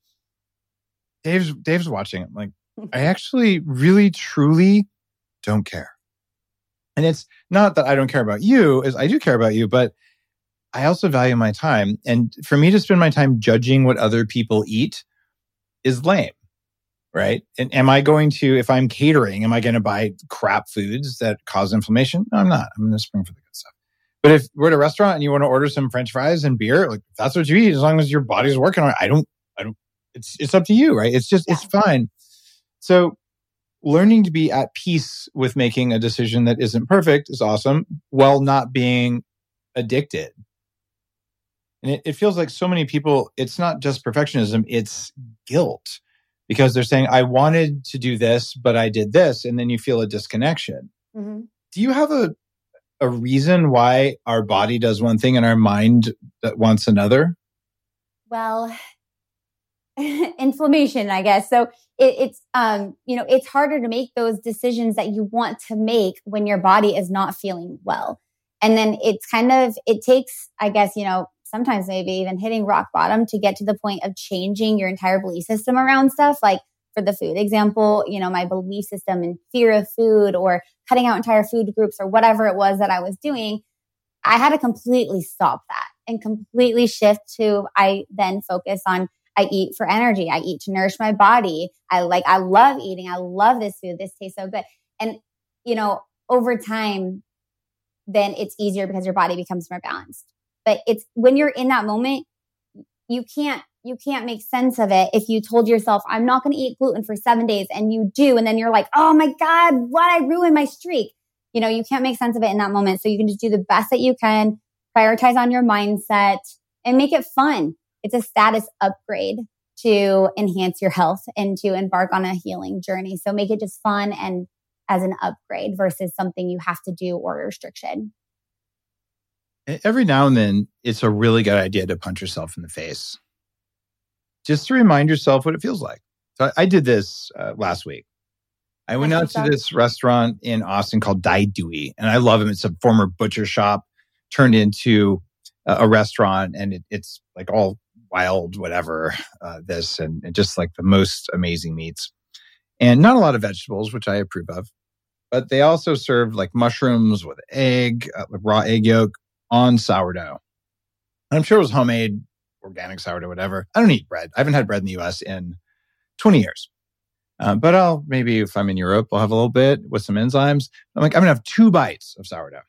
Dave's Dave's watching. I'm like, I actually really, truly don't care. And it's not that I don't care about you, is I do care about you, but I also value my time. And for me to spend my time judging what other people eat is lame, right? And am I going to, if I'm catering, am I going to buy crap foods that cause inflammation? No, I'm not. I'm going to spring for the good stuff. But if we're at a restaurant and you want to order some French fries and beer, like if that's what you eat, as long as your body's working on it, I don't, I don't, it's, it's up to you, right? It's just, yeah. It's fine. So learning to be at peace with making a decision that isn't perfect is awesome, while not being addicted. And it, it feels like so many people, it's not just perfectionism, it's guilt. Because they're saying, I wanted to do this, but I did this. And then you feel a disconnection. Mm-hmm. Do you have a, a reason why our body does one thing and our mind wants another? Well, inflammation, I guess. So it, it's, um, you know, it's harder to make those decisions that you want to make when your body is not feeling well. And then it's kind of, it takes, I guess, you know, sometimes maybe even hitting rock bottom to get to the point of changing your entire belief system around stuff. Like for the food example, you know, my belief system and fear of food or cutting out entire food groups or whatever it was that I was doing, I had to completely stop that and completely shift to, I then focus on, I eat for energy. I eat to nourish my body. I like, I love eating. I love this food. This tastes so good. And, you know, over time, then it's easier because your body becomes more balanced. But it's when you're in that moment, you can't, you can't make sense of it. If you told yourself, I'm not going to eat gluten for seven days and you do. And then you're like, oh my God, what? I ruined my streak. You know, you can't make sense of it in that moment. So you can just do the best that you can, prioritize on your mindset and make it fun. It's a status upgrade to enhance your health and to embark on a healing journey. So make it just fun and as an upgrade versus something you have to do or restriction. Every now and then, it's a really good idea to punch yourself in the face. Just to remind yourself what it feels like. So I did this uh, last week. I went out to this restaurant in Austin called Dai Dui, and I love them. It's a former butcher shop turned into a, a restaurant, and it, it's like all wild, whatever, uh, this, and, and just like the most amazing meats. And not a lot of vegetables, which I approve of. But they also served like mushrooms with egg, uh, like raw egg yolk on sourdough. And I'm sure it was homemade, organic sourdough, whatever. I don't eat bread. I haven't had bread in the U S in twenty years. Um, but I'll, maybe if I'm in Europe, I'll have a little bit with some enzymes. I'm like, I'm going to have two bites of sourdough.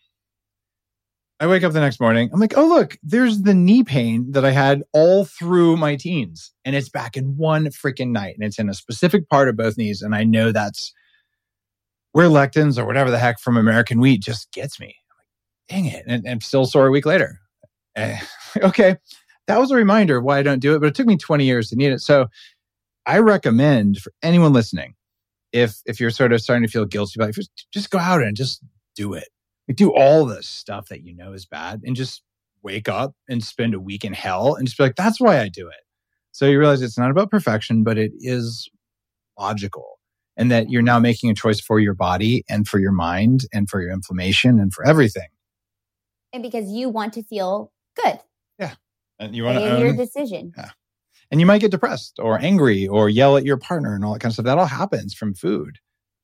I wake up the next morning. I'm like, oh, look, there's the knee pain that I had all through my teens. And it's back in one freaking night. And it's in a specific part of both knees. And I know that's where lectins or whatever the heck from American wheat just gets me. I'm like, dang it. And, and I'm still sore a week later. Eh, okay. That was a reminder of why I don't do it. But it took me twenty years to need it. So I recommend for anyone listening, if if you're sort of starting to feel guilty about it, just, just go out and just do it. Like do all the stuff that you know is bad and just wake up and spend a week in hell and just be like, that's why I do it. So you realize it's not about perfection, but it is logical. And that you're now making a choice for your body and for your mind and for your inflammation and for everything. And because you want to feel good. Yeah. And you want to own your own, decision. Yeah. And you might get depressed or angry or yell at your partner and all that kind of stuff. That all happens from food.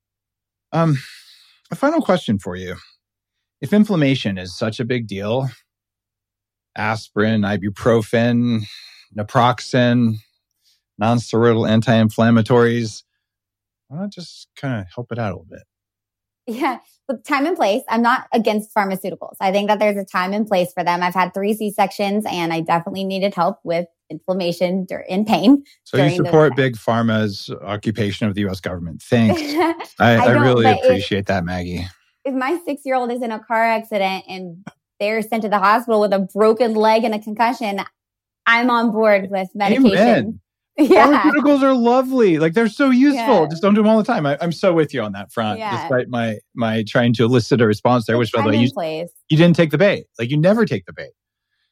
Um, a final question for you. If inflammation is such a big deal, aspirin, ibuprofen, naproxen, non-steroidal anti-inflammatories, why not just kind of help it out a little bit? Yeah, with time and place. I'm not against pharmaceuticals. I think that there's a time and place for them. I've had three C-sections and I definitely needed help with inflammation and pain. So you support Big Pharma's occupation of the U S government. Thanks. I, I, I really appreciate if, that, Maggie. If my six-year-old is in a car accident and they're sent to the hospital with a broken leg and a concussion, I'm on board with medication. Amen. Yeah. Pharmaceuticals are lovely. Like they're so useful. Yeah. Just don't do them all the time. I, I'm so with you on that front. Yeah. Despite my my trying to elicit a response there, which by the way, you, you didn't take the bait. Like you never take the bait.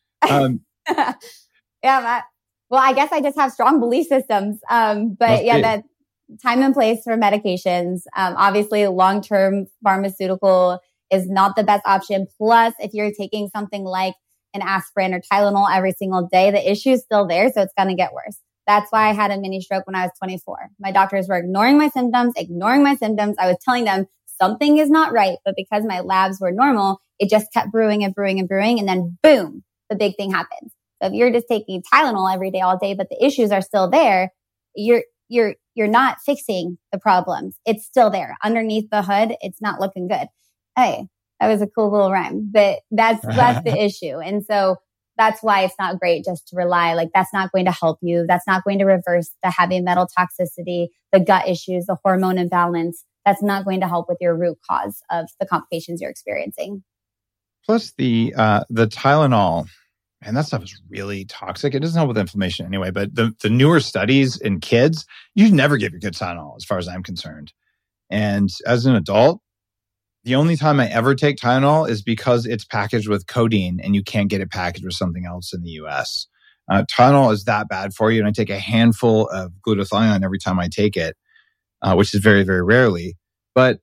Um, yeah. That, well, I guess I just have strong belief systems. Um, but yeah, that time and place for medications. Um, obviously, long-term pharmaceutical is not the best option. Plus, if you're taking something like an aspirin or Tylenol every single day, the issue is still there. So it's going to get worse. That's why I had a mini stroke when I was twenty-four. My doctors were ignoring my symptoms, ignoring my symptoms. I was telling them something is not right, but because my labs were normal, it just kept brewing and brewing and brewing. And then boom, the big thing happens. So if you're just taking Tylenol every day, all day, but the issues are still there, you're, you're, you're not fixing the problems. It's still there underneath the hood. It's not looking good. Hey, that was a cool little rhyme, but that's, that's the issue. And so that's why it's not great just to rely, like that's not going to help you. That's not going to reverse the heavy metal toxicity, the gut issues, the hormone imbalance. That's not going to help with your root cause of the complications you're experiencing. Plus the, uh, the Tylenol, and that stuff is really toxic. It doesn't help with inflammation anyway, but the, the newer studies in kids, you should never give your kids Tylenol as far as I'm concerned. And as an adult, the only time I ever take Tylenol is because it's packaged with codeine and you can't get it packaged with something else in the U S. Uh, Tylenol is that bad for you. And I take a handful of glutathione every time I take it, uh, which is very, very rarely. But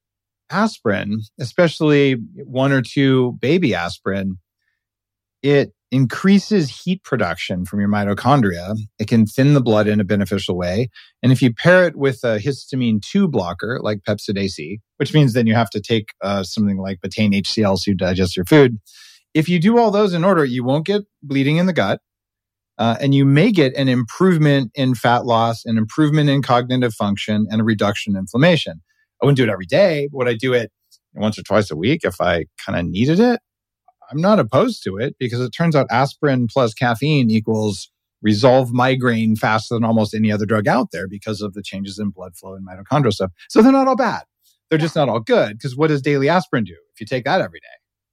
aspirin, especially one or two baby aspirin, it increases heat production from your mitochondria. It can thin the blood in a beneficial way. And if you pair it with a histamine two blocker like Pepsid-A C, which means then you have to take uh, something like betaine H C L so you digest your food. If you do all those in order, you won't get bleeding in the gut. Uh, and you may get an improvement in fat loss, an improvement in cognitive function, and a reduction in inflammation. I wouldn't do it every day, but would I do it once or twice a week if I kind of needed it? I'm not opposed to it because it turns out aspirin plus caffeine equals resolve migraine faster than almost any other drug out there because of the changes in blood flow and mitochondrial stuff. So they're not all bad. They're just not all good because what does daily aspirin do if you take that every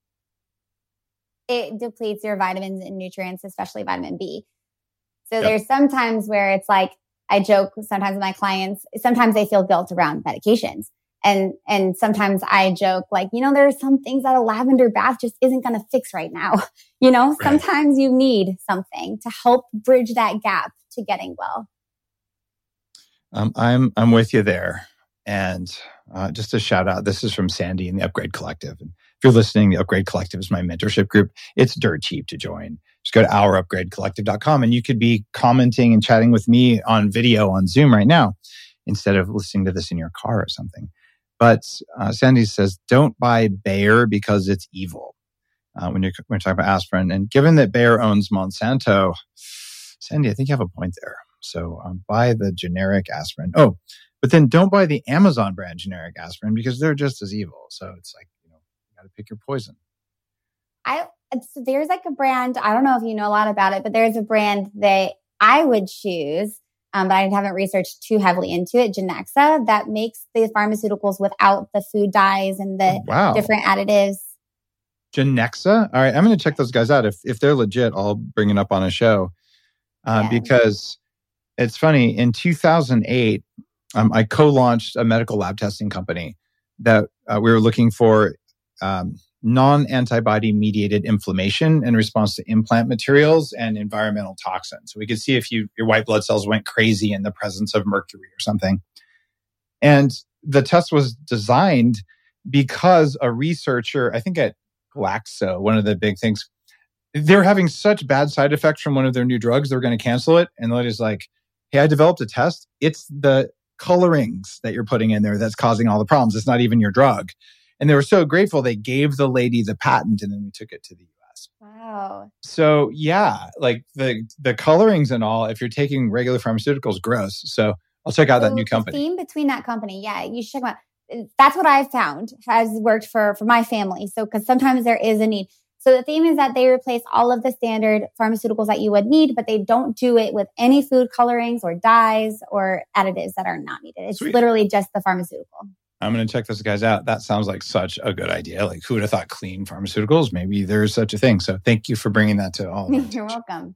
day? It depletes your vitamins and nutrients, especially vitamin B. So Yep. there's some times where it's like, I joke sometimes with my clients, sometimes they feel guilt around medications. And, and sometimes I joke like, you know, there are some things that a lavender bath just isn't going to fix right now. You know, Right. sometimes you need something to help bridge that gap to getting well. Um, I'm I'm with you there. And uh, just a shout out, this is from Sandy in the Upgrade Collective. And if you're listening, the Upgrade Collective is my mentorship group. It's dirt cheap to join. Just go to our upgrade collective dot com and you could be commenting and chatting with me on video on Zoom right now instead of listening to this in your car or something. But uh, Sandy says, don't buy Bayer because it's evil. Uh, when you're, when you're talking about aspirin. And given that Bayer owns Monsanto, Sandy, I think you have a point there. So um, buy the generic aspirin. Oh, but then don't buy the Amazon brand generic aspirin because they're just as evil. So it's like, you know, you got to pick your poison. I it's, there's like a brand, I don't know if you know a lot about it, but there's a brand that I would choose, um, but I haven't researched too heavily into it, Genexa, that makes the pharmaceuticals without the food dyes and the Wow. different additives. Genexa? All right, I'm going to check those guys out. If if they're legit, I'll bring it up on a show. Uh, Yeah. Because it's funny, in two thousand eight, um, I co-launched a medical lab testing company that uh, we were looking for um, non-antibody mediated inflammation in response to implant materials and environmental toxins. So we could see if you your white blood cells went crazy in the presence of mercury or something. And the test was designed because a researcher, I think at Glaxo, one of the big things, they're having such bad side effects from one of their new drugs, they're going to cancel it. And the lady's like, hey, I developed a test. It's the colorings that you're putting in there that's causing all the problems. It's not even your drug. And they were so grateful they gave the lady the patent and then we took it to the U S. Wow. So yeah, like the the colorings and all, if you're taking regular pharmaceuticals, gross. So I'll check out that So new the company. theme between that company, yeah, you should check them out. That's what I've found has worked for, for my family. So, because sometimes there is a need. So the theme is that they replace all of the standard pharmaceuticals that you would need, but they don't do it with any food colorings or dyes or additives that are not needed. It's Sweet. literally just the pharmaceutical. I'm going to check those guys out. That sounds like such a good idea. Like who would have thought clean pharmaceuticals? Maybe there's such a thing. So thank you for bringing that to all of us. You're welcome.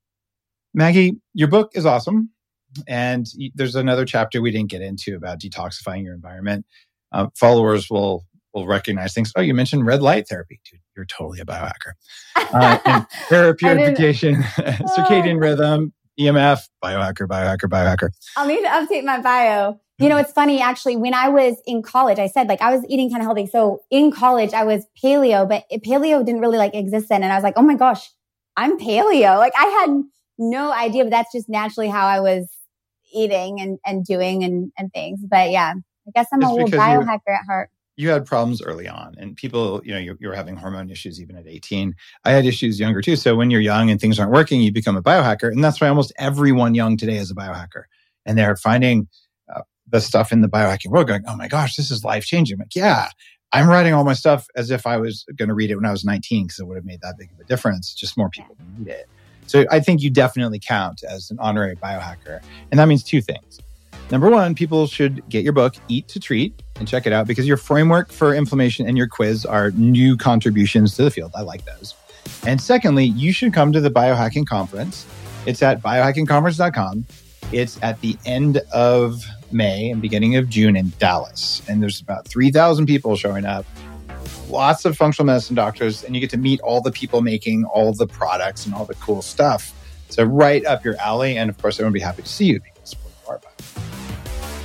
Maggie, your book is awesome. And y- there's another chapter we didn't get into about detoxifying your environment. Uh, followers will will recognize things. Oh, you mentioned red light therapy. Dude, you're totally a biohacker. Uh, and hair purification, circadian rhythm, E M F, biohacker, biohacker, biohacker. I'll need to update my bio. You know, it's funny, actually, when I was in college, I said, like, I was eating kind of healthy. So in college, I was paleo, but paleo didn't really like exist then. And I was like, oh my gosh, I'm paleo. Like I had no idea, but that's just naturally how I was eating and, and doing and, and things. But yeah, I guess I'm It's a little because you- biohacker at heart. You had problems early on and people, you know, you, you were having hormone issues even at eighteen. I had issues younger too. So when you're young and things aren't working, you become a biohacker. And that's why almost everyone young today is a biohacker. And they're finding uh, the stuff in the biohacking world going, oh my gosh, this is life changing. Like, yeah, I'm writing all my stuff as if I was going to read it when I was nineteen because it would have made that big of a difference. Just more people need it. So I think you definitely count as an honorary biohacker. And that means two things. Number one, people should get your book, Eat to Treat, and check it out because your framework for inflammation and your quiz are new contributions to the field. I like those. And secondly, you should come to the Biohacking Conference. It's at biohacking conference dot com. It's at the end of May and beginning of June in Dallas. And there's about three thousand people showing up. Lots of functional medicine doctors, and you get to meet all the people making all the products and all the cool stuff. So right up your alley. And of course, everyone will be happy to see you because we're part of it.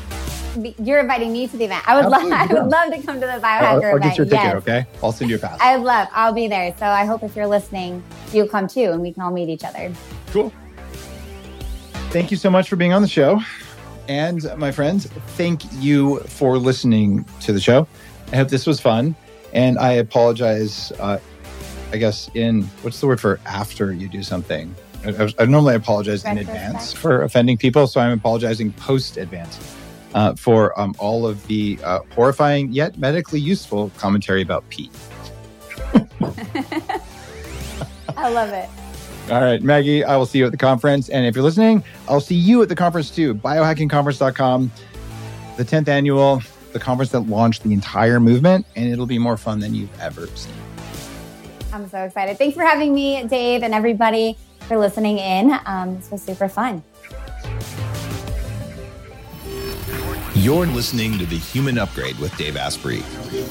you're inviting me to the event. I would love, I would love to come to the biohacker I'll, I'll event. get your ticket, yes. okay? I'll send you a pass. I would love, I'll be there. So I hope if you're listening, you'll come too, and we can all meet each other. Cool. Thank you so much for being on the show. And my friends, thank you for listening to the show. I hope this was fun. And I apologize, uh, I guess, in, what's the word for after you do something? I, I normally apologize in advance for offending people. So I'm apologizing post-advance uh, for um, all of the uh, horrifying yet medically useful commentary about pee. I love it. All right, Maggie, I will see you at the conference. And if you're listening, I'll see you at the conference too. biohacking conference dot com, the tenth annual, the conference that launched the entire movement, and it'll be more fun than you've ever seen. I'm so excited. Thanks for having me, Dave, and everybody for listening in. Um, this was super fun. You're listening to The Human Upgrade with Dave Asprey.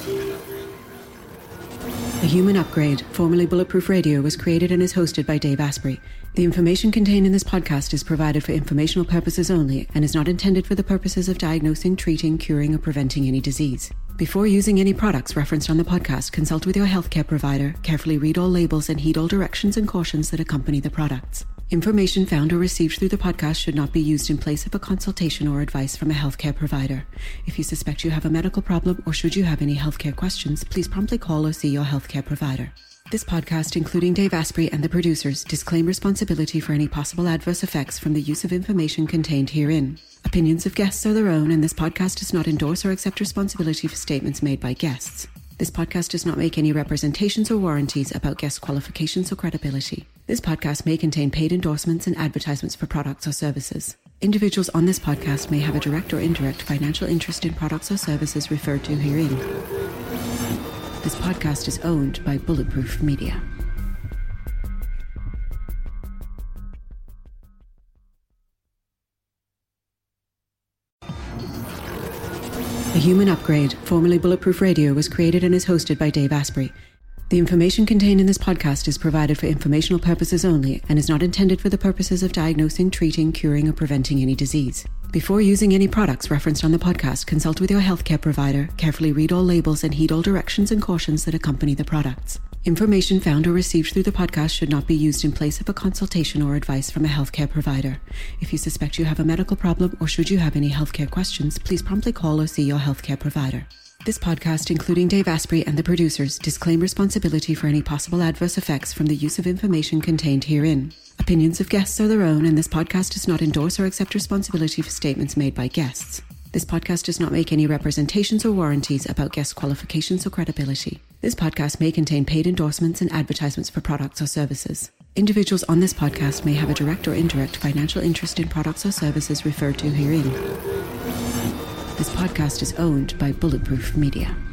The Human Upgrade, formerly Bulletproof Radio, was created and is hosted by Dave Asprey. The information contained in this podcast is provided for informational purposes only and is not intended for the purposes of diagnosing, treating, curing, or preventing any disease. Before using any products referenced on the podcast, consult with your healthcare provider, carefully read all labels, and heed all directions and cautions that accompany the products. Information found or received through the podcast should not be used in place of a consultation or advice from a healthcare provider. If you suspect you have a medical problem or should you have any healthcare questions, please promptly call or see your healthcare provider. This podcast, including Dave Asprey and the producers, disclaim responsibility for any possible adverse effects from the use of information contained herein. Opinions of guests are their own, and this podcast does not endorse or accept responsibility for statements made by guests. This podcast does not make any representations or warranties about guest qualifications or credibility. This podcast may contain paid endorsements and advertisements for products or services. Individuals on this podcast may have a direct or indirect financial interest in products or services referred to herein. This podcast is owned by Bulletproof Media. The Human Upgrade, formerly Bulletproof Radio, was created and is hosted by Dave Asprey. The information contained in this podcast is provided for informational purposes only and is not intended for the purposes of diagnosing, treating, curing, or preventing any disease. Before using any products referenced on the podcast, consult with your healthcare provider, carefully read all labels, and heed all directions and cautions that accompany the products. Information found or received through the podcast should not be used in place of a consultation or advice from a healthcare provider. If you suspect you have a medical problem or should you have any healthcare questions, please promptly call or see your healthcare provider. This podcast, including Dave Asprey and the producers, disclaim responsibility for any possible adverse effects from the use of information contained herein. Opinions of guests are their own, and this podcast does not endorse or accept responsibility for statements made by guests. This podcast does not make any representations or warranties about guest qualifications or credibility. This podcast may contain paid endorsements and advertisements for products or services. Individuals on this podcast may have a direct or indirect financial interest in products or services referred to herein. This podcast is owned by Bulletproof Media.